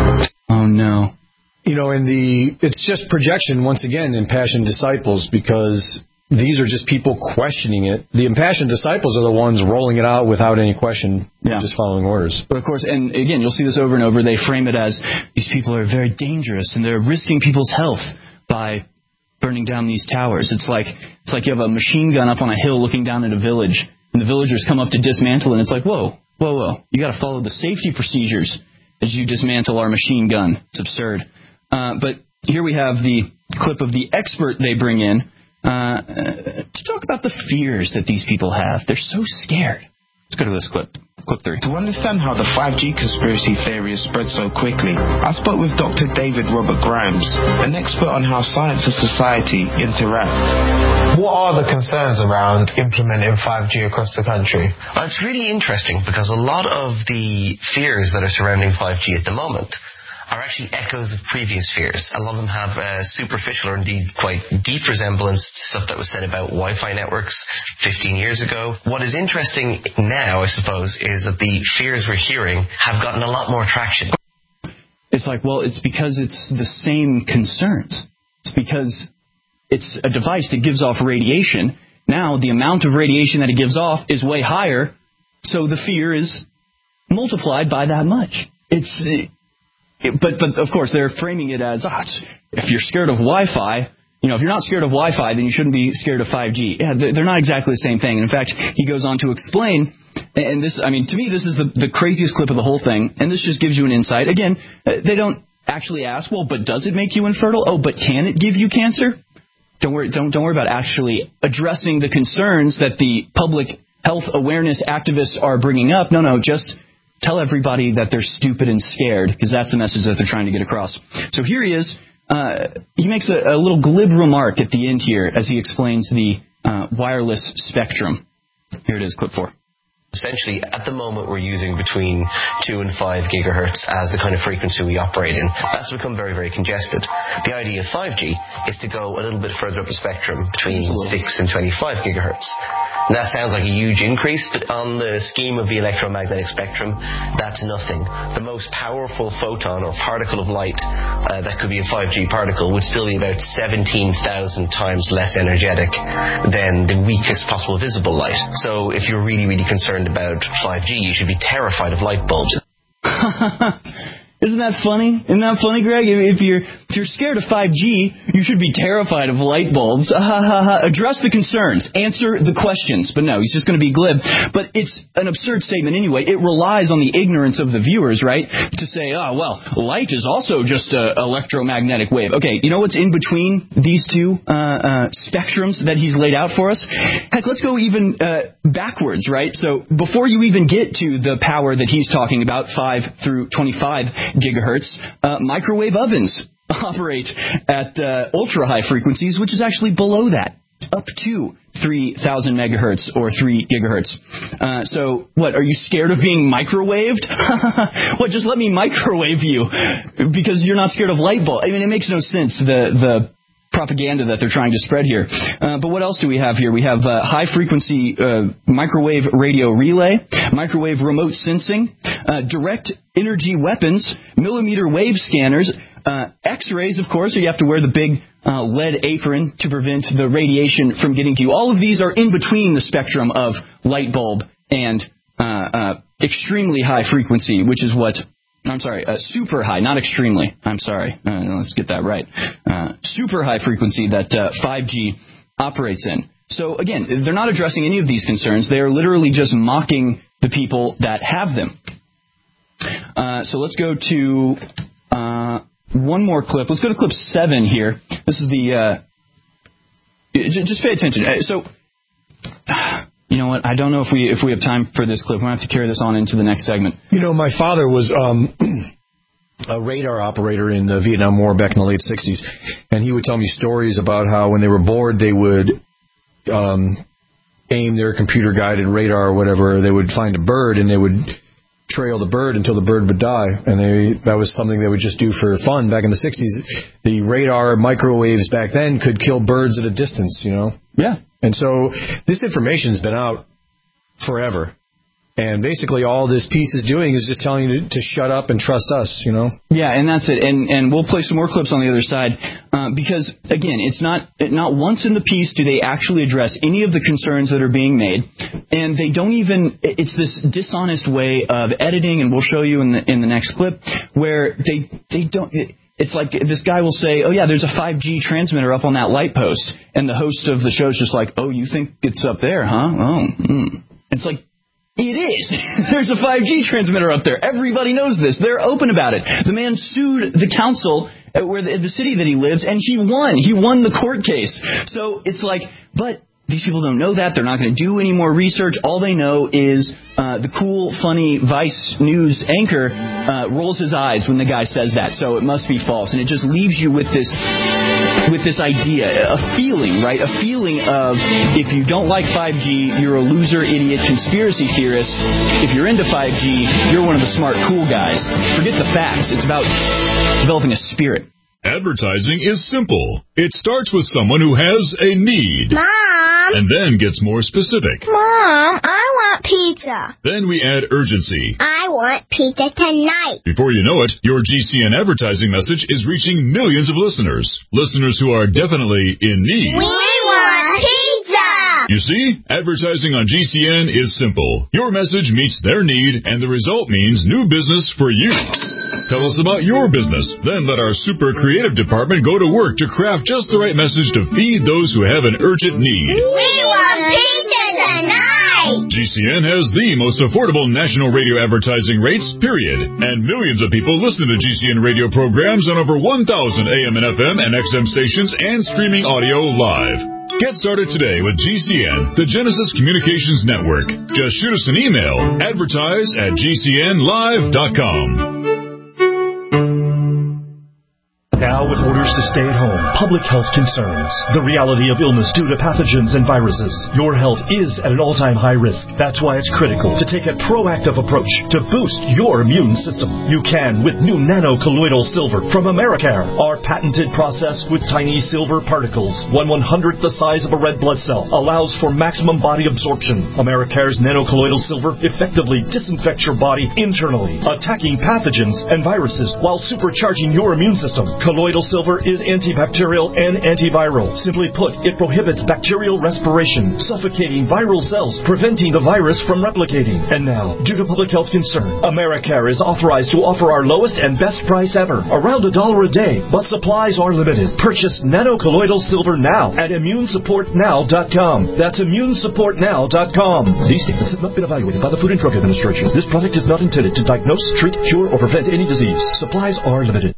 Oh, no. You know, in the it's just projection, once again, impassioned disciples, because these are just people questioning it. The impassioned disciples are the ones rolling it out without any question, yeah. just following orders. But, of course, and again, you'll see this over and over. They frame it as these people are very dangerous and they're risking people's health by burning down these towers. It's like it's like you have a machine gun up on a hill looking down at a village, and the villagers come up to dismantle, and it's like, whoa, whoa, whoa. You got to follow the safety procedures as you dismantle our machine gun. It's absurd. Uh, but here we have the clip of the expert they bring in uh, to talk about the fears that these people have. They're so scared. Let's go to this clip. Clip three. To understand how the five G conspiracy theory has spread so quickly, I spoke with Doctor David Robert Grimes, an expert on how science and society interact. What are the concerns around implementing five G across the country? Well, it's really interesting because a lot of the fears that are surrounding five G at the moment are actually echoes of previous fears. A lot of them have uh, superficial or indeed quite deep resemblance to stuff that was said about Wi-Fi networks fifteen years ago. What is interesting now, I suppose, is that the fears we're hearing have gotten a lot more traction. It's like, well, it's because it's the same concerns. It's because it's a device that gives off radiation. Now, the amount of radiation that it gives off is way higher, so the fear is multiplied by that much. It's... It, But, but of course, they're framing it as, oh, if you're scared of Wi-Fi, you know, if you're not scared of Wi-Fi, then you shouldn't be scared of five G. Yeah, they're not exactly the same thing. And in fact, he goes on to explain, and this, I mean, to me, this is the, the craziest clip of the whole thing, and this just gives you an insight. Again, they don't actually ask, well, but does it make you infertile? Oh, but can it give you cancer? Don't worry, don't, don't worry about actually addressing the concerns that the public health awareness activists are bringing up. No, no, just tell everybody that they're stupid and scared, because that's the message that they're trying to get across. So here he is. Uh, he makes a, a little glib remark at the end here as he explains the uh, wireless spectrum. Here it is, clip four. Essentially, at the moment, we're using between two and five gigahertz as the kind of frequency we operate in. That's become very, very congested. The idea of five G is to go a little bit further up the spectrum, between six and twenty-five gigahertz. And that sounds like a huge increase, but on the scheme of the electromagnetic spectrum, that's nothing. The most powerful photon or particle of light uh, that could be a five G particle would still be about seventeen thousand times less energetic than the weakest possible visible light. So if you're really, really concerned about five G, you should be terrified of light bulbs. Isn't that funny? Isn't that funny, Greg? If you're if you're scared of five G, you should be terrified of light bulbs. Address the concerns. Answer the questions. But no, he's just going to be glib. But it's an absurd statement anyway. It relies on the ignorance of the viewers, right? To say, oh, well, light is also just an electromagnetic wave. Okay, you know what's in between these two uh, uh, spectrums that he's laid out for us? Heck, let's go even uh, backwards, right? So before you even get to the power that he's talking about, five through twenty-five gigahertz, uh, microwave ovens operate at uh, ultra-high frequencies, which is actually below that, up to three thousand megahertz or three gigahertz. Uh, so, what, are you scared of being microwaved? What, just let me microwave you because you're not scared of light bulb. I mean, it makes no sense, the the propaganda that they're trying to spread here. Uh, but what else do we have here? We have uh, high-frequency uh, microwave radio relay, microwave remote sensing, uh, direct energy weapons, millimeter wave scanners, uh, X-rays, of course, so you have to wear the big uh, lead apron to prevent the radiation from getting to you. All of these are in between the spectrum of light bulb and uh, uh, extremely high frequency, which is what... I'm sorry, uh, super high, not extremely. I'm sorry. Uh, let's get that right. Uh, super high frequency that uh, five G operates in. So, again, they're not addressing any of these concerns. They are literally just mocking the people that have them. Uh, so let's go to uh, one more clip. Let's go to clip seven here. This is the... Uh, just pay attention. So... You know what? I don't know if we if we have time for this clip. We're going to have to carry this on into the next segment. You know, my father was um, a radar operator in the Vietnam War back in the late sixties, and he would tell me stories about how when they were bored, they would um, aim their computer-guided radar or whatever. They would find a bird, and they would trail the bird until the bird would die. And they that was something they would just do for fun back in the sixties. The radar microwaves back then could kill birds at a distance, you know? Yeah. And so this information's been out forever. And basically all this piece is doing is just telling you to, to shut up and trust us, you know? Yeah, and that's it. And and we'll play some more clips on the other side. Uh, because, again, it's not not once in the piece do they actually address any of the concerns that are being made. And they don't even... It's this dishonest way of editing, and we'll show you in the in the next clip, where they, they don't... It, It's like this guy will say, oh, yeah, there's a five G transmitter up on that light post. And the host of the show is just like, oh, you think it's up there, huh? Oh, mm. It's like, it is. There's a five G transmitter up there. Everybody knows this. They're open about it. The man sued the council at where the, the city that he lives, and he won. He won the court case. So it's like, but... These people don't know that. They're not going to do any more research. All they know is uh, the cool, funny Vice News anchor uh, rolls his eyes when the guy says that. So it must be false. And it just leaves you with this with this idea, a feeling, right? A feeling of if you don't like five G, you're a loser, idiot, conspiracy theorist. If you're into five G, you're one of the smart, cool guys. Forget the facts. It's about developing a spirit. Advertising is simple. It starts with someone who has a need. Mom! And then gets more specific. Mom, I want pizza. Then we add urgency. I want pizza tonight. Before you know it, your G C N advertising message is reaching millions of listeners. Listeners who are definitely in need. We want pizza! You see, advertising on G C N is simple. Your message meets their need, and the result means new business for you. Tell us about your business. Then let our super creative department go to work to craft just the right message to feed those who have an urgent need. We want pizza tonight! G C N has the most affordable national radio advertising rates, period. And millions of people listen to G C N radio programs on over one thousand A M and F M and X M stations and streaming audio live. Get started today with G C N, the Genesis Communications Network. Just shoot us an email, advertise at g c n live dot com. Now, with orders to stay at home, public health concerns, the reality of illness due to pathogens and viruses, your health is at an all-time high risk. That's why it's critical to take a proactive approach to boost your immune system. You can with new nano-colloidal silver from Americare. Our patented process with tiny silver particles, one one-hundredth the size of a red blood cell, allows for maximum body absorption. Americare's nano-colloidal silver effectively disinfects your body internally, attacking pathogens and viruses while supercharging your immune system. Colloidal silver is antibacterial and antiviral. Simply put, it prohibits bacterial respiration, suffocating viral cells, preventing the virus from replicating. And now, due to public health concern, Americare is authorized to offer our lowest and best price ever, around a dollar a day, but supplies are limited. Purchase nano-colloidal silver now at immune support now dot com. That's immune support now dot com. These statements have not been evaluated by the Food and Drug Administration. This product is not intended to diagnose, treat, cure, or prevent any disease. Supplies are limited.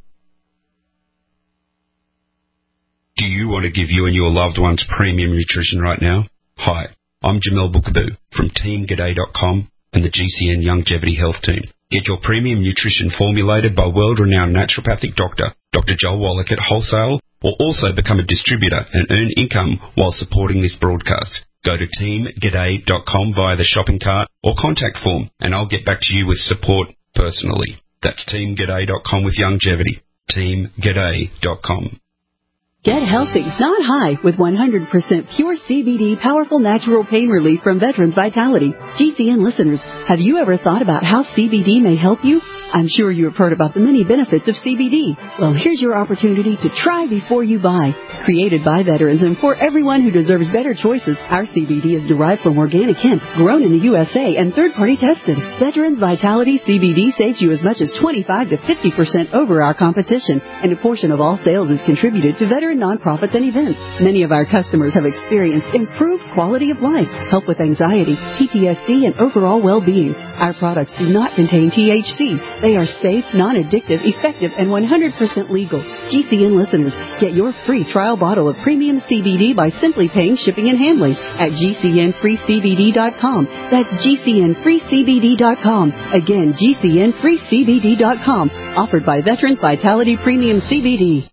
Do you want to give you and your loved ones premium nutrition right now? Hi, I'm Jamel Bookaboo from team g'day dot com and the G C N Longevity Health Team. Get your premium nutrition formulated by world-renowned naturopathic doctor, Doctor Joel Wallach at wholesale, or also become a distributor and earn income while supporting this broadcast. Go to team g'day dot com via the shopping cart or contact form, and I'll get back to you with support personally. That's team g'day dot com with longevity. team g'day dot com. Get healthy, not high, with one hundred percent pure C B D powerful natural pain relief from Veterans Vitality. G C N listeners, have you ever thought about how C B D may help you? I'm sure you have heard about the many benefits of C B D. Well, here's your opportunity to try before you buy. Created by veterans and for everyone who deserves better choices, our C B D is derived from organic hemp, grown in the U S A and third-party tested. Veterans Vitality C B D saves you as much as twenty-five to fifty percent over our competition, and a portion of all sales is contributed to veteran nonprofits and events. Many of our customers have experienced improved quality of life, help with anxiety, P T S D, and overall well-being. Our products do not contain T H C. They are safe, non-addictive, effective, and one hundred percent legal. G C N listeners, get your free trial bottle of premium C B D by simply paying shipping and handling at G C N free C B D dot com. That's G C N free C B D dot com. Again, G C N free C B D dot com. Offered by Veterans Vitality Premium C B D.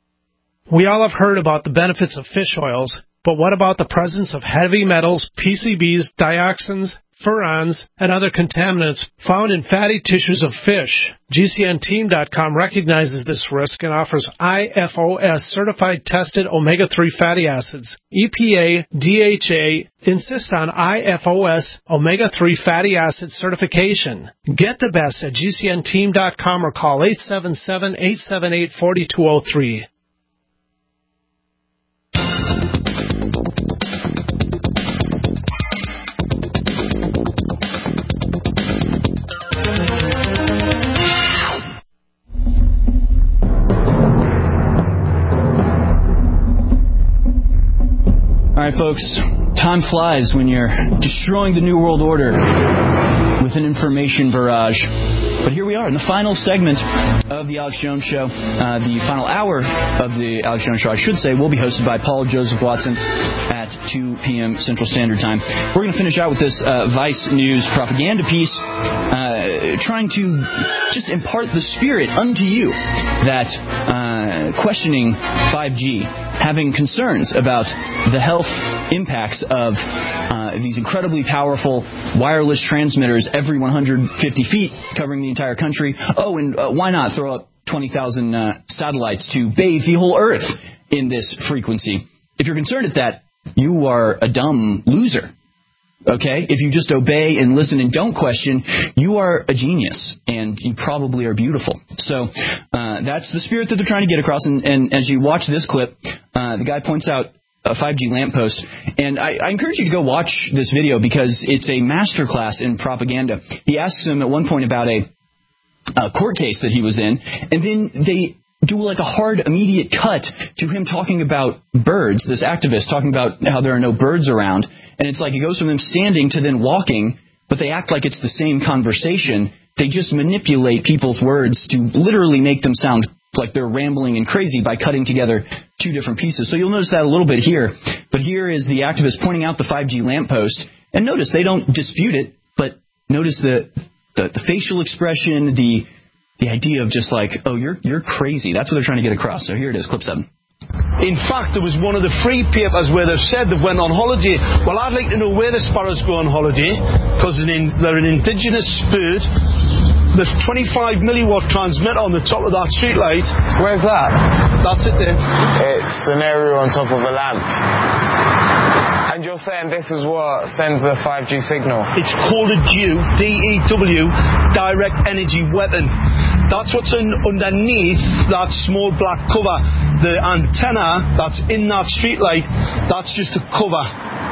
We all have heard about the benefits of fish oils, but what about the presence of heavy metals, P C Bs, dioxins, furans, and other contaminants found in fatty tissues of fish? G C N team dot com recognizes this risk and offers I F O S certified tested omega three fatty acids. E P A, D H A insist on I F O S omega three fatty acid certification. Get the best at G C N team dot com or call eight seven seven, eight seven eight, four two zero three. All right, folks, time flies when you're destroying the New World Order with an information barrage. But here we are in the final segment of the Alex Jones Show. Uh, the final hour of the Alex Jones Show, I should say, will be hosted by Paul Joseph Watson at two p.m. Central Standard Time. We're going to finish out with this uh, Vice News propaganda piece, uh, trying to just impart the spirit unto you that uh, questioning five G, having concerns about the health impacts of uh, these incredibly powerful wireless transmitters every one hundred fifty feet covering the entire country. Oh, and uh, why not throw up twenty thousand uh, satellites to bathe the whole Earth in this frequency? If you're concerned at that, you are a dumb loser. Okay? If you just obey and listen and don't question, you are a genius, and you probably are beautiful. So uh, that's the spirit that they're trying to get across. And, and as you watch this clip, uh, the guy points out a five G lamppost. And I, I encourage you to go watch this video because it's a masterclass in propaganda. He asks him at one point about a, a court case that he was in, and then they do like a hard, immediate cut to him talking about birds, this activist talking about how there are no birds around. And it's like it goes from them standing to then walking, but they act like it's the same conversation. They just manipulate people's words to literally make them sound like they're rambling and crazy by cutting together two different pieces. So you'll notice that a little bit here. But here is the activist pointing out the five G lamppost. And notice they don't dispute it, but notice the the, the facial expression, the the idea of just like, oh, you're you're crazy. That's what they're trying to get across. So here it is, clip seven. In fact, there was one of the free papers where they've said they've went on holiday. Well, I'd like to know where the sparrows go on holiday, because they're an indigenous bird. There's twenty-five milliwatt transmitter on the top of that street light. Where's that? That's it there. It's an area on top of a lamp. And you're saying this is what sends the five G signal? It's called a D E W, D E W, Direct Energy Weapon. That's what's in, underneath that small black cover. The antenna that's in that streetlight, that's just a cover.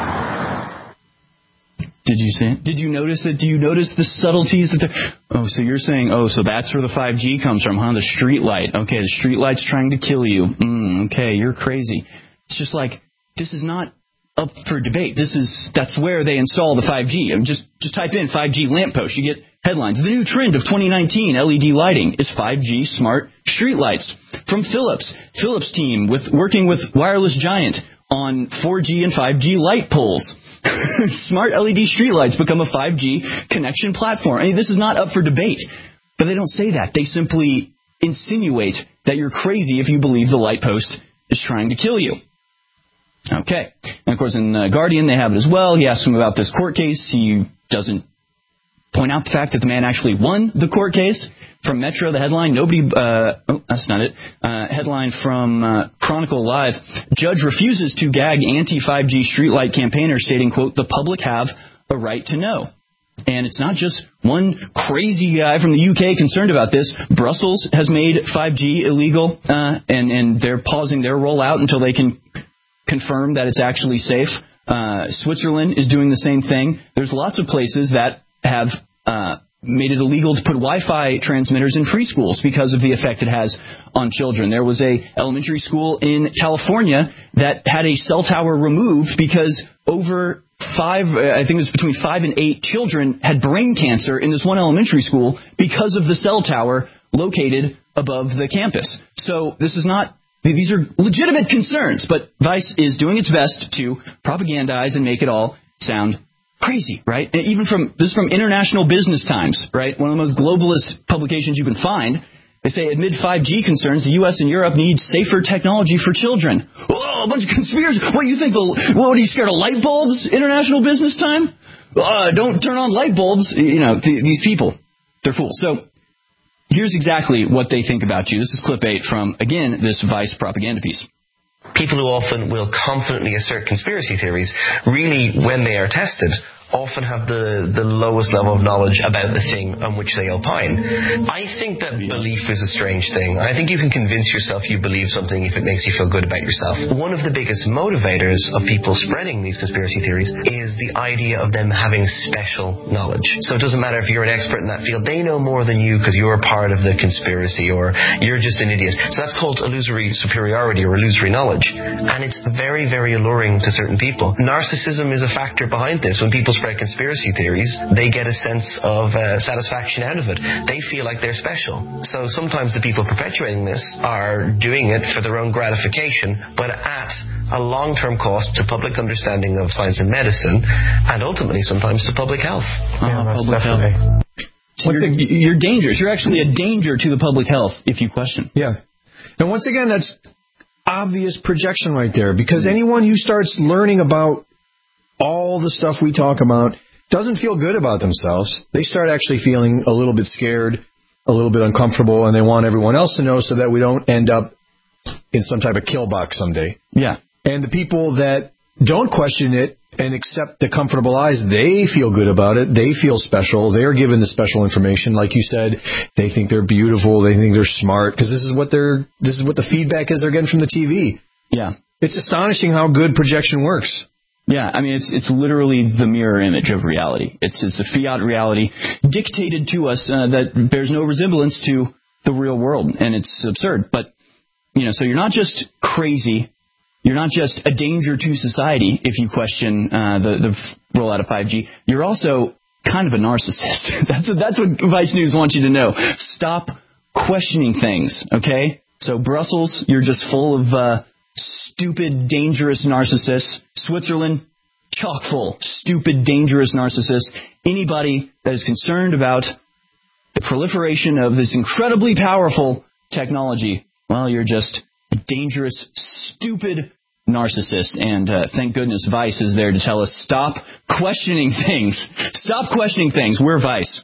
Did you see it? Did you notice it? Do you notice the subtleties that they're... Oh, so you're saying, oh, so that's where the five G comes from, huh? The street light. Okay, the street light's trying to kill you. Mm, okay, you're crazy. It's just like, this is not up for debate. This is, that's where they install the five G. I mean, just, just type in five G lamppost. You get headlines. The new trend of twenty nineteen L E D lighting is five G smart street lights. From Philips. Philips team with working with Wireless Giant on four G and five G light poles. Smart L E D streetlights become a five G connection platform. I mean, this is not up for debate. But they don't say that. They simply insinuate that you're crazy if you believe the light post is trying to kill you. Okay. And, of course, in uh, Guardian, they have it as well. He asks him about this court case. He doesn't point out the fact that the man actually won the court case. From Metro, the headline, nobody, uh, oh, that's not it, uh, headline from uh, Chronicle Live, judge refuses to gag anti five G streetlight campaigner, stating, quote, the public have a right to know. And it's not just one crazy guy from the U K concerned about this. Brussels has made five G illegal, uh, and, and they're pausing their rollout until they can confirm that it's actually safe. Uh, Switzerland is doing the same thing. There's lots of places that have uh, made it illegal to put Wi-Fi transmitters in preschools because of the effect it has on children. There was a elementary school in California that had a cell tower removed because over five, I think it was between five and eight children had brain cancer in this one elementary school because of the cell tower located above the campus. So this is not, these are legitimate concerns, but Vice is doing its best to propagandize and make it all sound crazy, right? And even from, this is from International Business Times, right? One of the most globalist publications you can find. They say, amid five G concerns, the U S and Europe need safer technology for children. Oh, a bunch of conspiracy. What, you think, the, what, are you scared of light bulbs, International Business Time? Uh, don't turn on light bulbs. You know, th- these people, they're fools. So here's exactly what they think about you. This is clip eight from, again, this Vice propaganda piece. People who often will confidently assert conspiracy theories, really, when they are tested, often have the, the lowest level of knowledge about the thing on which they opine. I think that belief is a strange thing. I think you can convince yourself you believe something if it makes you feel good about yourself. One of the biggest motivators of people spreading these conspiracy theories is the idea of them having special knowledge. So it doesn't matter if you're an expert in that field, they know more than you because you're part of the conspiracy, or you're just an idiot. So that's called illusory superiority or illusory knowledge. And it's very, very alluring to certain people. Narcissism is a factor behind this. When people spread conspiracy theories, they get a sense of uh, satisfaction out of it. They feel like they're special. So sometimes the people perpetuating this are doing it for their own gratification, but at a long-term cost to public understanding of science and medicine, and ultimately sometimes to public health. Yeah, uh, public definitely. health. So you're, you're dangerous. You're actually a danger to the public health if you question. Yeah. And once again, that's obvious projection right there, because anyone who starts learning about all the stuff we talk about doesn't feel good about themselves. They start actually feeling a little bit scared, a little bit uncomfortable, and they want everyone else to know so that we don't end up in some type of kill box someday. Yeah. And the people that don't question it and accept the comfortable lies, they feel good about it. They feel special. They're given the special information. Like you said, they think they're beautiful. They think they're smart because this is what they're, this is what the feedback is they're getting from the T V. Yeah. It's astonishing how good projection works. Yeah, I mean, it's it's literally the mirror image of reality. It's it's a fiat reality dictated to us uh, that bears no resemblance to the real world, and it's absurd. But, you know, so you're not just crazy. You're not just a danger to society if you question uh, the, the rollout of five G. You're also kind of a narcissist. that's, what, that's what Vice News wants you to know. Stop questioning things, okay? So Brussels, you're just full of... Uh, stupid, dangerous narcissists. Switzerland, chock full. Stupid, dangerous narcissists. Anybody that is concerned about the proliferation of this incredibly powerful technology, well, you're just a dangerous, stupid narcissist. And uh, thank goodness Vice is there to tell us, stop questioning things. Stop questioning things. We're Vice.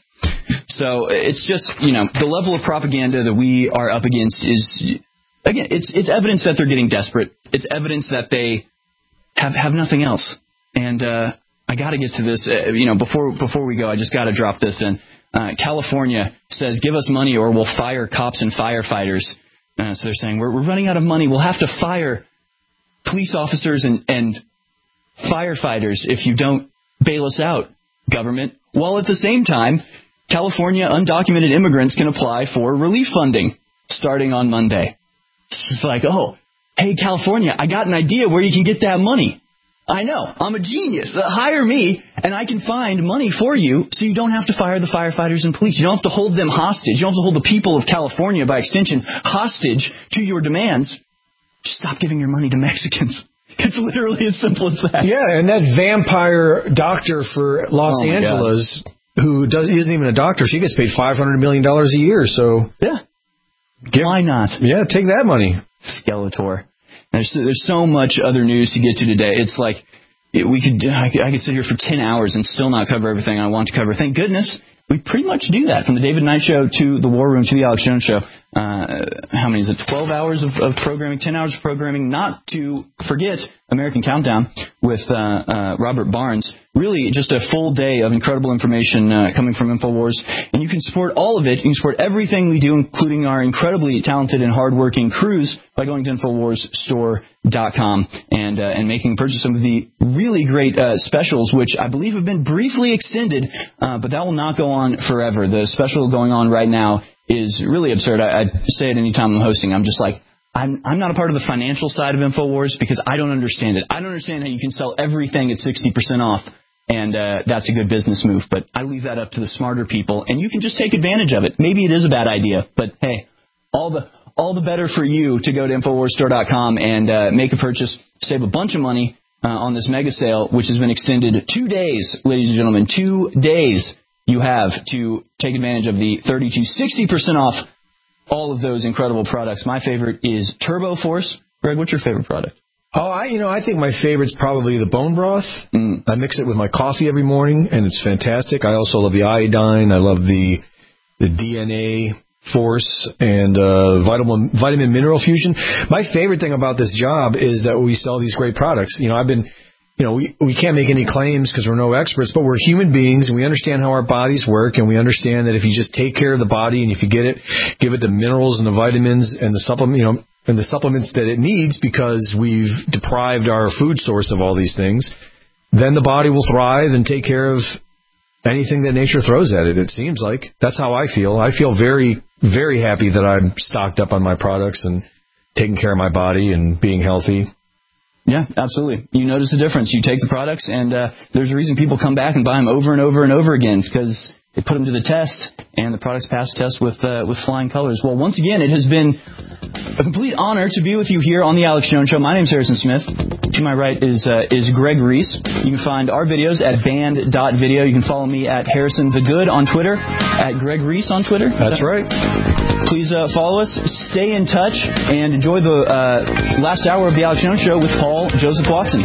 So it's just, you know, the level of propaganda that we are up against is, again, it's it's evidence that they're getting desperate. It's evidence that they have have nothing else. And uh, I got to get to this. Uh, you know, before before we go, I just got to drop this in. Uh, California says, give us money or we'll fire cops and firefighters. Uh, so they're saying, we're, we're running out of money. We'll have to fire police officers and, and firefighters if you don't bail us out, government. While at the same time, California undocumented immigrants can apply for relief funding starting on Monday. It's like, oh, hey, California, I got an idea where you can get that money. I know. I'm a genius. Uh, hire me, and I can find money for you so you don't have to fire the firefighters and police. You don't have to hold them hostage. You don't have to hold the people of California, by extension, hostage to your demands. Just stop giving your money to Mexicans. It's literally as simple as that. Yeah, and that vampire doctor for Los oh Angeles, God. who does, isn't even a doctor, she gets paid five hundred million dollars a year. So yeah, give, why not? Yeah, take that money. Skeletor. There's there's so much other news to get to today. It's like we could I, could I could sit here for ten hours and still not cover everything I want to cover. Thank goodness we pretty much do that, from the David Knight Show to the War Room to the Alex Jones Show. Uh, how many is it? twelve hours of, of programming, ten hours of programming. Not to forget American Countdown with uh, uh, Robert Barnes. Really, just a full day of incredible information uh, coming from InfoWars. And you can support all of it. You can support everything we do, including our incredibly talented and hardworking crews, by going to Infowars Store dot com and uh, and making a purchase of some of the really great uh, specials, which I believe have been briefly extended, uh, but that will not go on forever. The special going on right now is really absurd. I, I say it anytime I'm hosting. I'm just like, I'm I'm not a part of the financial side of InfoWars because I don't understand it. I don't understand how you can sell everything at sixty percent off, and uh, that's a good business move. But I leave that up to the smarter people, and you can just take advantage of it. Maybe it is a bad idea, but hey, all the all the better for you to go to Infowars Store dot com and uh, make a purchase, save a bunch of money uh, on this mega sale, which has been extended two days, ladies and gentlemen, two days. You have to take advantage of the thirty to sixty percent off all of those incredible products. My favorite is Turbo Force. Greg, what's your favorite product? Oh, I you know, I think my favorite's probably the bone broth. Mm. I mix it with my coffee every morning, and it's fantastic. I also love the iodine. I love the the D N A Force and uh, vitamin vitamin mineral fusion. My favorite thing about this job is that we sell these great products. You know, I've been... You know, we, we can't make any claims because we're no experts, but we're human beings, and we understand how our bodies work, and we understand that if you just take care of the body, and if you get it, give it the minerals and the vitamins and the supplement, you know, and the supplements that it needs, because we've deprived our food source of all these things, then the body will thrive and take care of anything that nature throws at it. It seems like that's how I feel. I feel very, very happy that I'm stocked up on my products and taking care of my body and being healthy. Yeah, absolutely. You notice the difference. You take the products, and uh, there's a reason people come back and buy them over and over and over again, because they put them to the test, and the products pass the test with uh, with flying colors. Well, once again, it has been a complete honor to be with you here on the Alex Jones Show. My name's Harrison Smith. To my right is uh, is Greg Reese. You can find our videos at band dot video. You can follow me at Harrison the Good on Twitter, at Greg Reese on Twitter. That's that right. Please uh, follow us, stay in touch, and enjoy the uh, last hour of the Alex Jones Show with Paul Joseph Watson.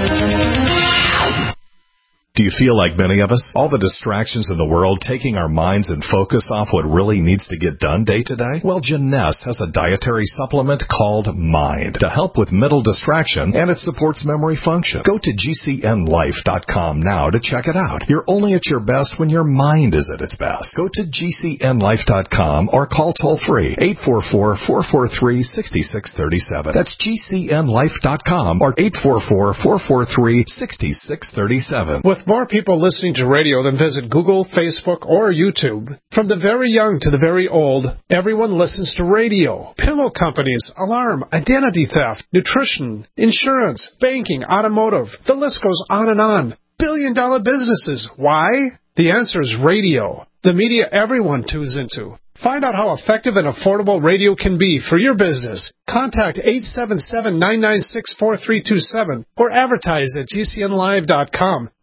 Do you feel like many of us? All the distractions in the world taking our minds and focus off what really needs to get done day to day? Well, Jeunesse has a dietary supplement called Mind to help with mental distraction, and it supports memory function. Go to G C N life dot com now to check it out. You're only at your best when your mind is at its best. Go to G C N life dot com or call toll-free eight four four, four four three, six six three seven. That's G C N life dot com or eight four four, four four three, six six three seven. With more people listening to radio than visit Google, Facebook, or YouTube. From the very young to the very old, everyone listens to radio. Pillow companies, alarm, identity theft, nutrition, insurance, banking, automotive. The list goes on and on. Billion-dollar businesses. Why? The answer is radio. The media everyone tunes into. Find out how effective and affordable radio can be for your business. Contact eight seven seven, nine nine six, four three two seven or advertise at G C N live dot com.